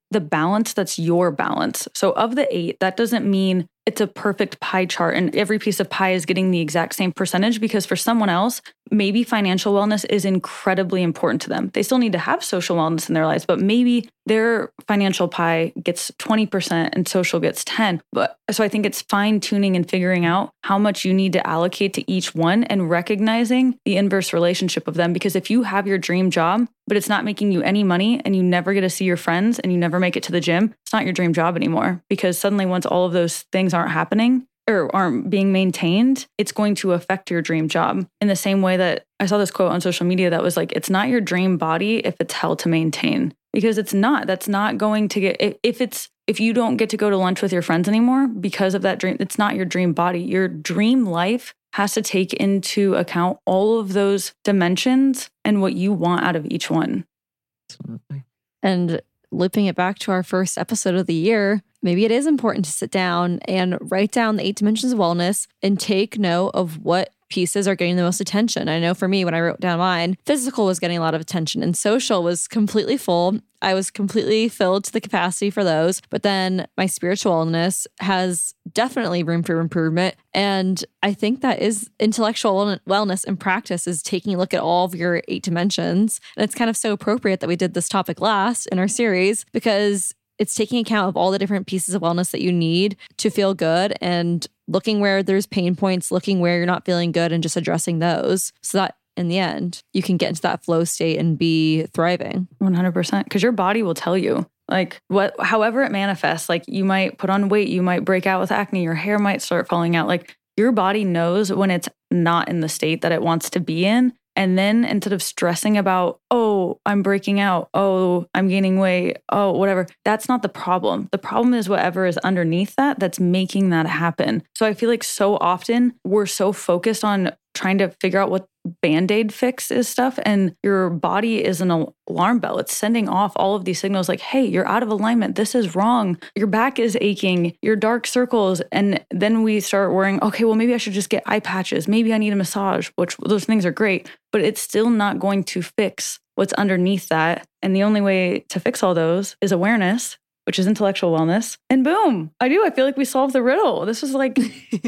the balance that's your balance. So of the 8, that doesn't mean it's a perfect pie chart and every piece of pie is getting the exact same percentage, because for someone else, maybe financial wellness is incredibly important to them. They still need to have social wellness in their lives, but maybe their financial pie gets 20% and social gets 10. But so I think it's fine tuning and figuring out how much you need to allocate to each one and recognizing the inverse relationship of them. Because if you have your dream job, but it's not making you any money and you never get to see your friends and you never make it to the gym, it's not your dream job anymore. Because suddenly once all of those things aren't happening or aren't being maintained, it's going to affect your dream job. In the same way that I saw this quote on social media that was like, it's not your dream body if it's hell to maintain. Because it's not. That's not going to get, if you don't get to go to lunch with your friends anymore because of that dream, it's not your dream body. Your dream life has to take into account all of those dimensions and what you want out of each one. Absolutely. And looping it back to our first episode of the year, maybe it is important to sit down and write down the 8 dimensions of wellness and take note of what pieces are getting the most attention. I know for me, when I wrote down mine, physical was getting a lot of attention and social was completely full. I was completely filled to the capacity for those. But then my spiritual wellness has definitely room for improvement. And I think that is intellectual wellness in practice, is taking a look at all of your 8 dimensions. And it's kind of so appropriate that we did this topic last in our series, because it's taking account of all the different pieces of wellness that you need to feel good and looking where there's pain points, looking where you're not feeling good and just addressing those so that in the end, you can get into that flow state and be thriving. 100%. Because your body will tell you, like, however it manifests, like you might put on weight, you might break out with acne, your hair might start falling out. Like your body knows when it's not in the state that it wants to be in. And then instead of stressing about, oh, I'm breaking out, oh, I'm gaining weight, oh, whatever, that's not the problem. The problem is whatever is underneath that that's making that happen. So I feel like so often we're so focused on trying to figure out what Band-Aid fix is stuff, and your body is an alarm bell. It's sending off all of these signals like, hey, you're out of alignment. This is wrong. Your back is aching, your dark circles. And then we start worrying, okay, well, maybe I should just get eye patches. Maybe I need a massage, which those things are great, but it's still not going to fix what's underneath that. And the only way to fix all those is awareness, which is intellectual wellness. And boom, I feel like we solved the riddle. This was like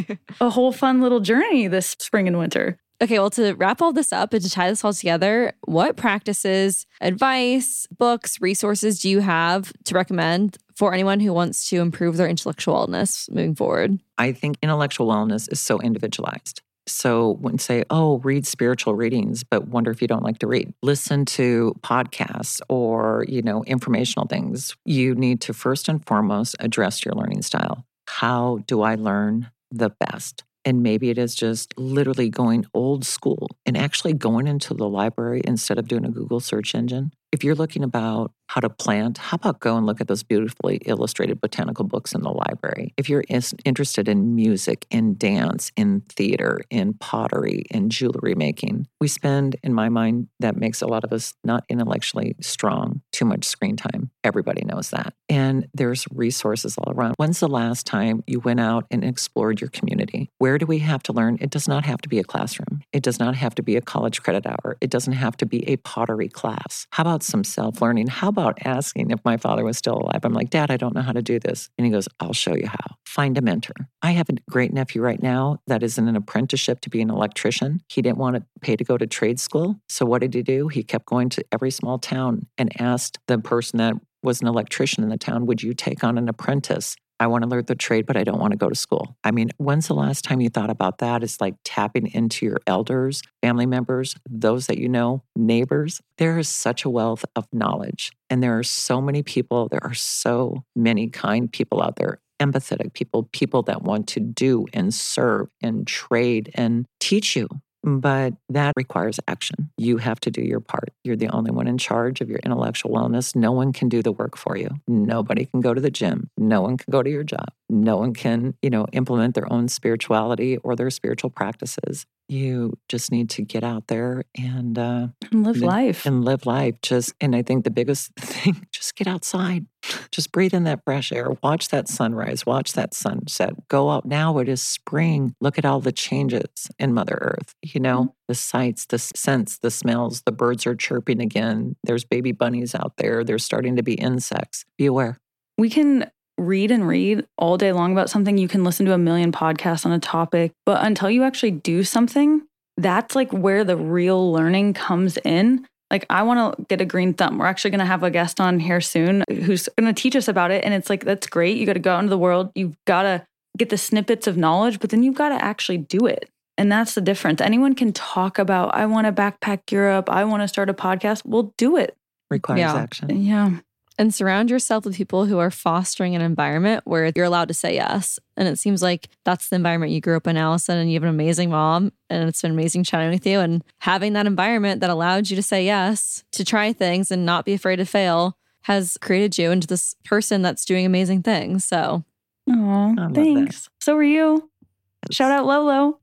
a whole fun little journey this spring and winter. Okay, well, to wrap all this up and to tie this all together, what practices, advice, books, resources do you have to recommend for anyone who wants to improve their intellectual wellness moving forward? I think intellectual wellness is so individualized. So when say, oh, read spiritual readings, but wonder if you don't like to read. Listen to podcasts or, informational things. You need to first and foremost address your learning style. How do I learn the best? And maybe it is just literally going old school and actually going into the library instead of doing a Google search engine. If you're looking about how to plant, how about go and look at those beautifully illustrated botanical books in the library? If you're interested in music, in dance, in theater, in pottery, in jewelry making, we spend, in my mind, that makes a lot of us not intellectually strong, too much screen time. Everybody knows that. And there's resources all around. When's the last time you went out and explored your community? Where do we have to learn? It does not have to be a classroom. It does not have to be a college credit hour. It doesn't have to be a pottery class. How about some self-learning? How about asking if my father was still alive? I'm like, Dad, I don't know how to do this. And he goes, I'll show you how. Find a mentor. I have a great nephew right now that is in an apprenticeship to be an electrician. He didn't want to pay to go to trade school. So what did he do? He kept going to every small town and asked the person that was an electrician in the town, would you take on an apprentice? I want to learn the trade, but I don't want to go to school. I mean, when's the last time you thought about that? It's like tapping into your elders, family members, those that you know, neighbors. There is such a wealth of knowledge. And there are so many people, there are so many kind people out there, empathetic people, people that want to do and serve and trade and teach you. But that requires action. You have to do your part. You're the only one in charge of your intellectual wellness. No one can do the work for you. Nobody can go to the gym. No one can go to your job. No one can, implement their own spirituality or their spiritual practices. You just need to get out there and live life. And live life. And I think the biggest thing, just get outside. Just breathe in that fresh air. Watch that sunrise. Watch that sunset. Go out now. It is spring. Look at all the changes in Mother Earth. The sights, the scents, the smells. The birds are chirping again. There's baby bunnies out there. There's starting to be insects. Be aware. We can read all day long about something. You can listen to a million podcasts on a topic, but until you actually do something, that's like where the real learning comes in. Like, I want to get a green thumb. We're actually going to have a guest on here soon who's going to teach us about it. And it's like, that's great. You got to go out into the world. You've got to get the snippets of knowledge, but then you've got to actually do it. And that's the difference. Anyone can talk about, I want to backpack Europe. I want to start a podcast. Well, do it. Requires action. Yeah. And surround yourself with people who are fostering an environment where you're allowed to say yes. And it seems like that's the environment you grew up in, Allison, and you have an amazing mom. And it's been amazing chatting with you. And having that environment that allowed you to say yes, to try things and not be afraid to fail, has created you into this person that's doing amazing things. So, thanks. So are you. Shout out Lolo.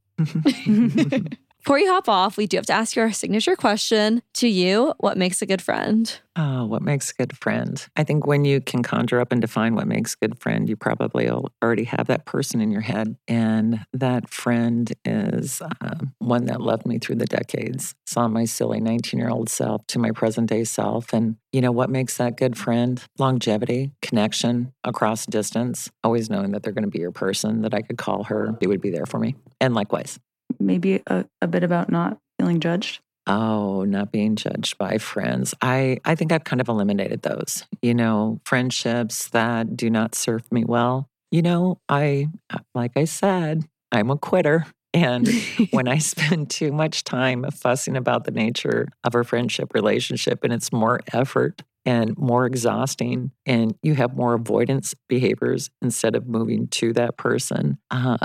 Before you hop off, we do have to ask you our signature question to you. What makes a good friend? Oh, what makes a good friend? I think when you can conjure up and define what makes a good friend, you probably already have that person in your head. And that friend is one that loved me through the decades, saw my silly 19-year-old self to my present-day self. And what makes that good friend? Longevity, connection across distance, always knowing that they're going to be your person, that I could call her, they would be there for me. And likewise. Maybe a bit about not feeling judged. Oh, not being judged by friends. I think I've kind of eliminated those, friendships that do not serve me well. Like I said, I'm a quitter. And when I spend too much time fussing about the nature of a friendship relationship, and it's more effort and more exhausting, and you have more avoidance behaviors instead of moving to that person,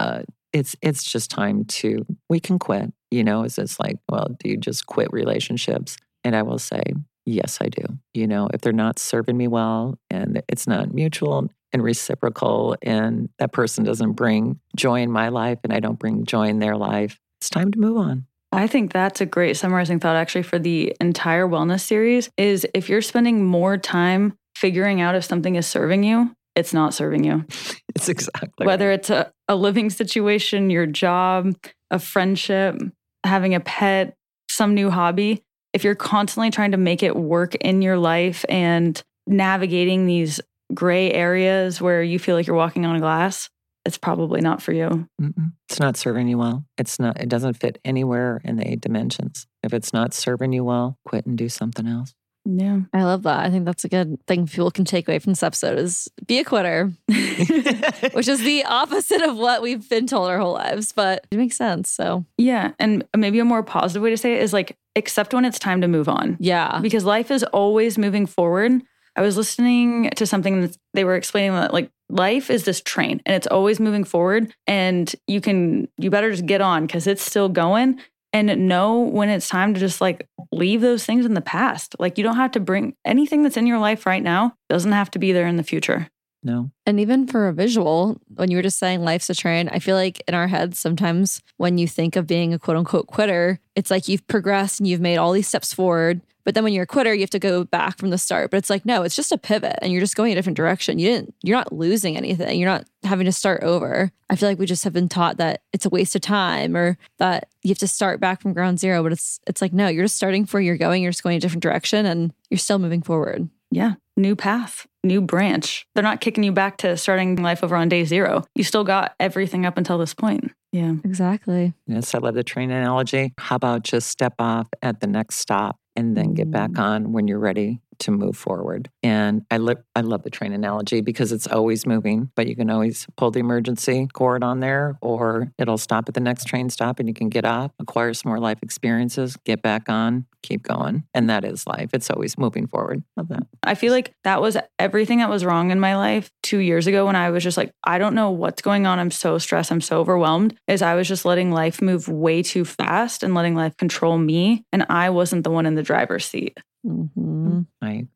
it's just time we can quit. It's like, well, do you just quit relationships? And I will say, yes, I do. If they're not serving me well and it's not mutual and reciprocal and that person doesn't bring joy in my life and I don't bring joy in their life, it's time to move on. I think that's a great summarizing thought actually for the entire wellness series is if you're spending more time figuring out if something is serving you, it's not serving you. It's exactly whether right. It's a living situation, your job, a friendship, having a pet, some new hobby. If you're constantly trying to make it work in your life and navigating these gray areas where you feel like you're walking on glass, it's probably not for you. It's not serving you well. It doesn't fit anywhere in the 8 dimensions. If it's not serving you well, quit and do something else. Yeah. I love that. I think that's a good thing people can take away from this episode is be a quitter, which is the opposite of what we've been told our whole lives, but it makes sense. So yeah. And maybe a more positive way to say it is like, accept when it's time to move on. Yeah. Because life is always moving forward. I was listening to something that they were explaining that like life is this train and it's always moving forward and you better just get on because it's still going. And know when it's time to just like leave those things in the past. Like you don't have to bring anything that's in your life right now, doesn't have to be there in the future. No. And even for a visual, when you were just saying life's a train, I feel like in our heads, sometimes when you think of being a quote unquote quitter, it's like you've progressed and you've made all these steps forward. But then when you're a quitter, you have to go back from the start. But it's like, no, it's just a pivot and you're just going a different direction. You're not losing anything. You're not having to start over. I feel like we just have been taught that it's a waste of time or that you have to start back from ground zero. But it's like, no, you're just starting from where you're going. You're just going a different direction and you're still moving forward. Yeah. New path, new branch. They're not kicking you back to starting life over on day zero. You still got everything up until this point. Yeah. Exactly. Yes, I love the train analogy. How about just step off at the next stop and then get back on when you're ready to move forward. And I love the train analogy because it's always moving, but you can always pull the emergency cord on there or it'll stop at the next train stop and you can get off, acquire some more life experiences, get back on, keep going. And that is life. It's always moving forward. Love that. I feel like that was everything that was wrong in my life 2 years ago when I was just like, I don't know what's going on. I'm so stressed. I'm so overwhelmed. Is I was just letting life move way too fast and letting life control me. And I wasn't the one in the driver's seat. Mm-hmm. I agree.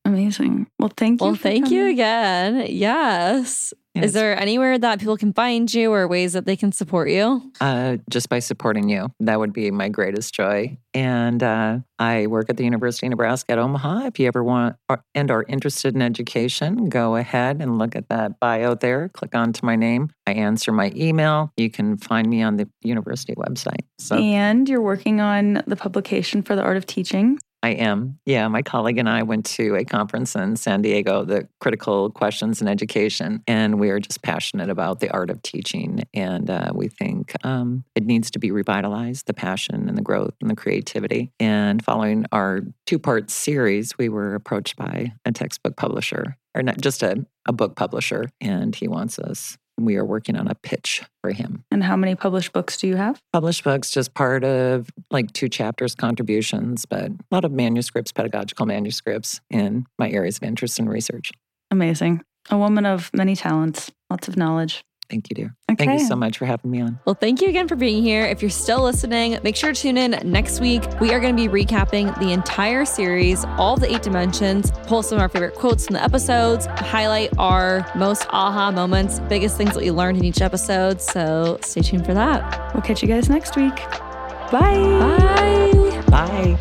Amazing. Well, thank you. Well, thank you again. Yes. Is there anywhere that people can find you or ways that they can support you? Just by supporting you. That would be my greatest joy. And I work at the University of Nebraska at Omaha. If you ever want and are interested in education, go ahead and look at that bio there. Click onto my name. I answer my email. You can find me on the university website. And you're working on the publication for The Art of Teaching. I am. Yeah, my colleague and I went to a conference in San Diego, the Critical Questions in Education, and we are just passionate about the art of teaching. And we think it needs to be revitalized, the passion and the growth and the creativity. And following our 2-part series, we were approached by a textbook publisher, or not just a book publisher, and he wants us. We are working on a pitch for him. And how many published books do you have? Published books, just part of like 2 chapters contributions, but a lot of manuscripts, pedagogical manuscripts in my areas of interest and research. Amazing. A woman of many talents, lots of knowledge. Thank you, dear. Okay. Thank you so much for having me on. Well, thank you again for being here. If you're still listening, make sure to tune in next week. We are going to be recapping the entire series, all the 8 dimensions, pull some of our favorite quotes from the episodes, highlight our most aha moments, biggest things that we learned in each episode. So stay tuned for that. We'll catch you guys next week. Bye. Bye. Bye.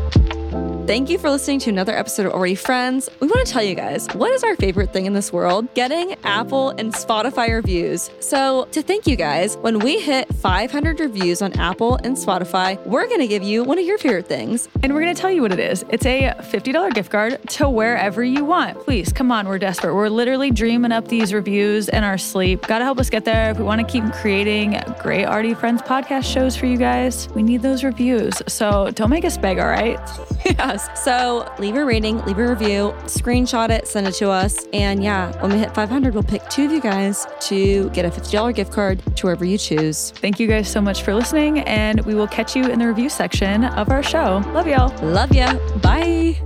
Thank you for listening to another episode of Already Friends. We want to tell you guys, what is our favorite thing in this world? Getting Apple and Spotify reviews. So to thank you guys, when we hit 500 reviews on Apple and Spotify, we're going to give you one of your favorite things. And we're going to tell you what it is. It's a $50 gift card to wherever you want. Please, come on, we're desperate. We're literally dreaming up these reviews in our sleep. Got to help us get there. If we want to keep creating great Already Friends podcast shows for you guys, we need those reviews. So don't make us beg, all right? Yes. So leave a rating, leave a review, screenshot it, send it to us. And yeah, when we hit 500, we'll pick 2 of you guys to get a $50 gift card to wherever you choose. Thank you guys so much for listening, and we will catch you in the review section of our show. Love y'all. Love ya. Bye.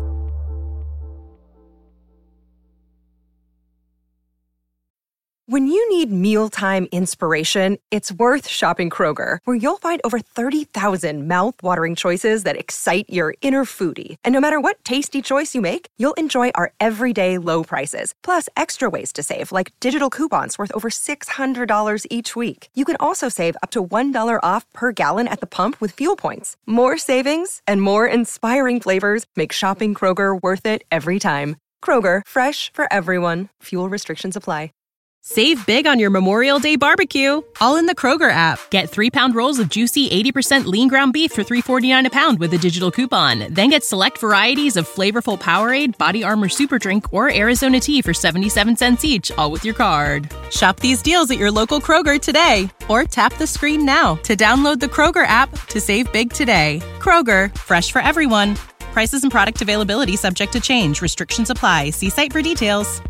When you need mealtime inspiration, it's worth shopping Kroger, where you'll find over 30,000 mouth-watering choices that excite your inner foodie. And no matter what tasty choice you make, you'll enjoy our everyday low prices, plus extra ways to save, like digital coupons worth over $600 each week. You can also save up to $1 off per gallon at the pump with fuel points. More savings and more inspiring flavors make shopping Kroger worth it every time. Kroger, fresh for everyone. Fuel restrictions apply. Save big on your Memorial Day barbecue, all in the Kroger app. Get 3-pound rolls of juicy 80% lean ground beef for $3.49 a pound with a digital coupon. Then get select varieties of flavorful Powerade, Body Armor Super Drink, or Arizona tea for 77 cents each, all with your card. Shop these deals at your local Kroger today, or tap the screen now to download the Kroger app to save big today. Kroger, fresh for everyone. Prices and product availability subject to change. Restrictions apply. See site for details.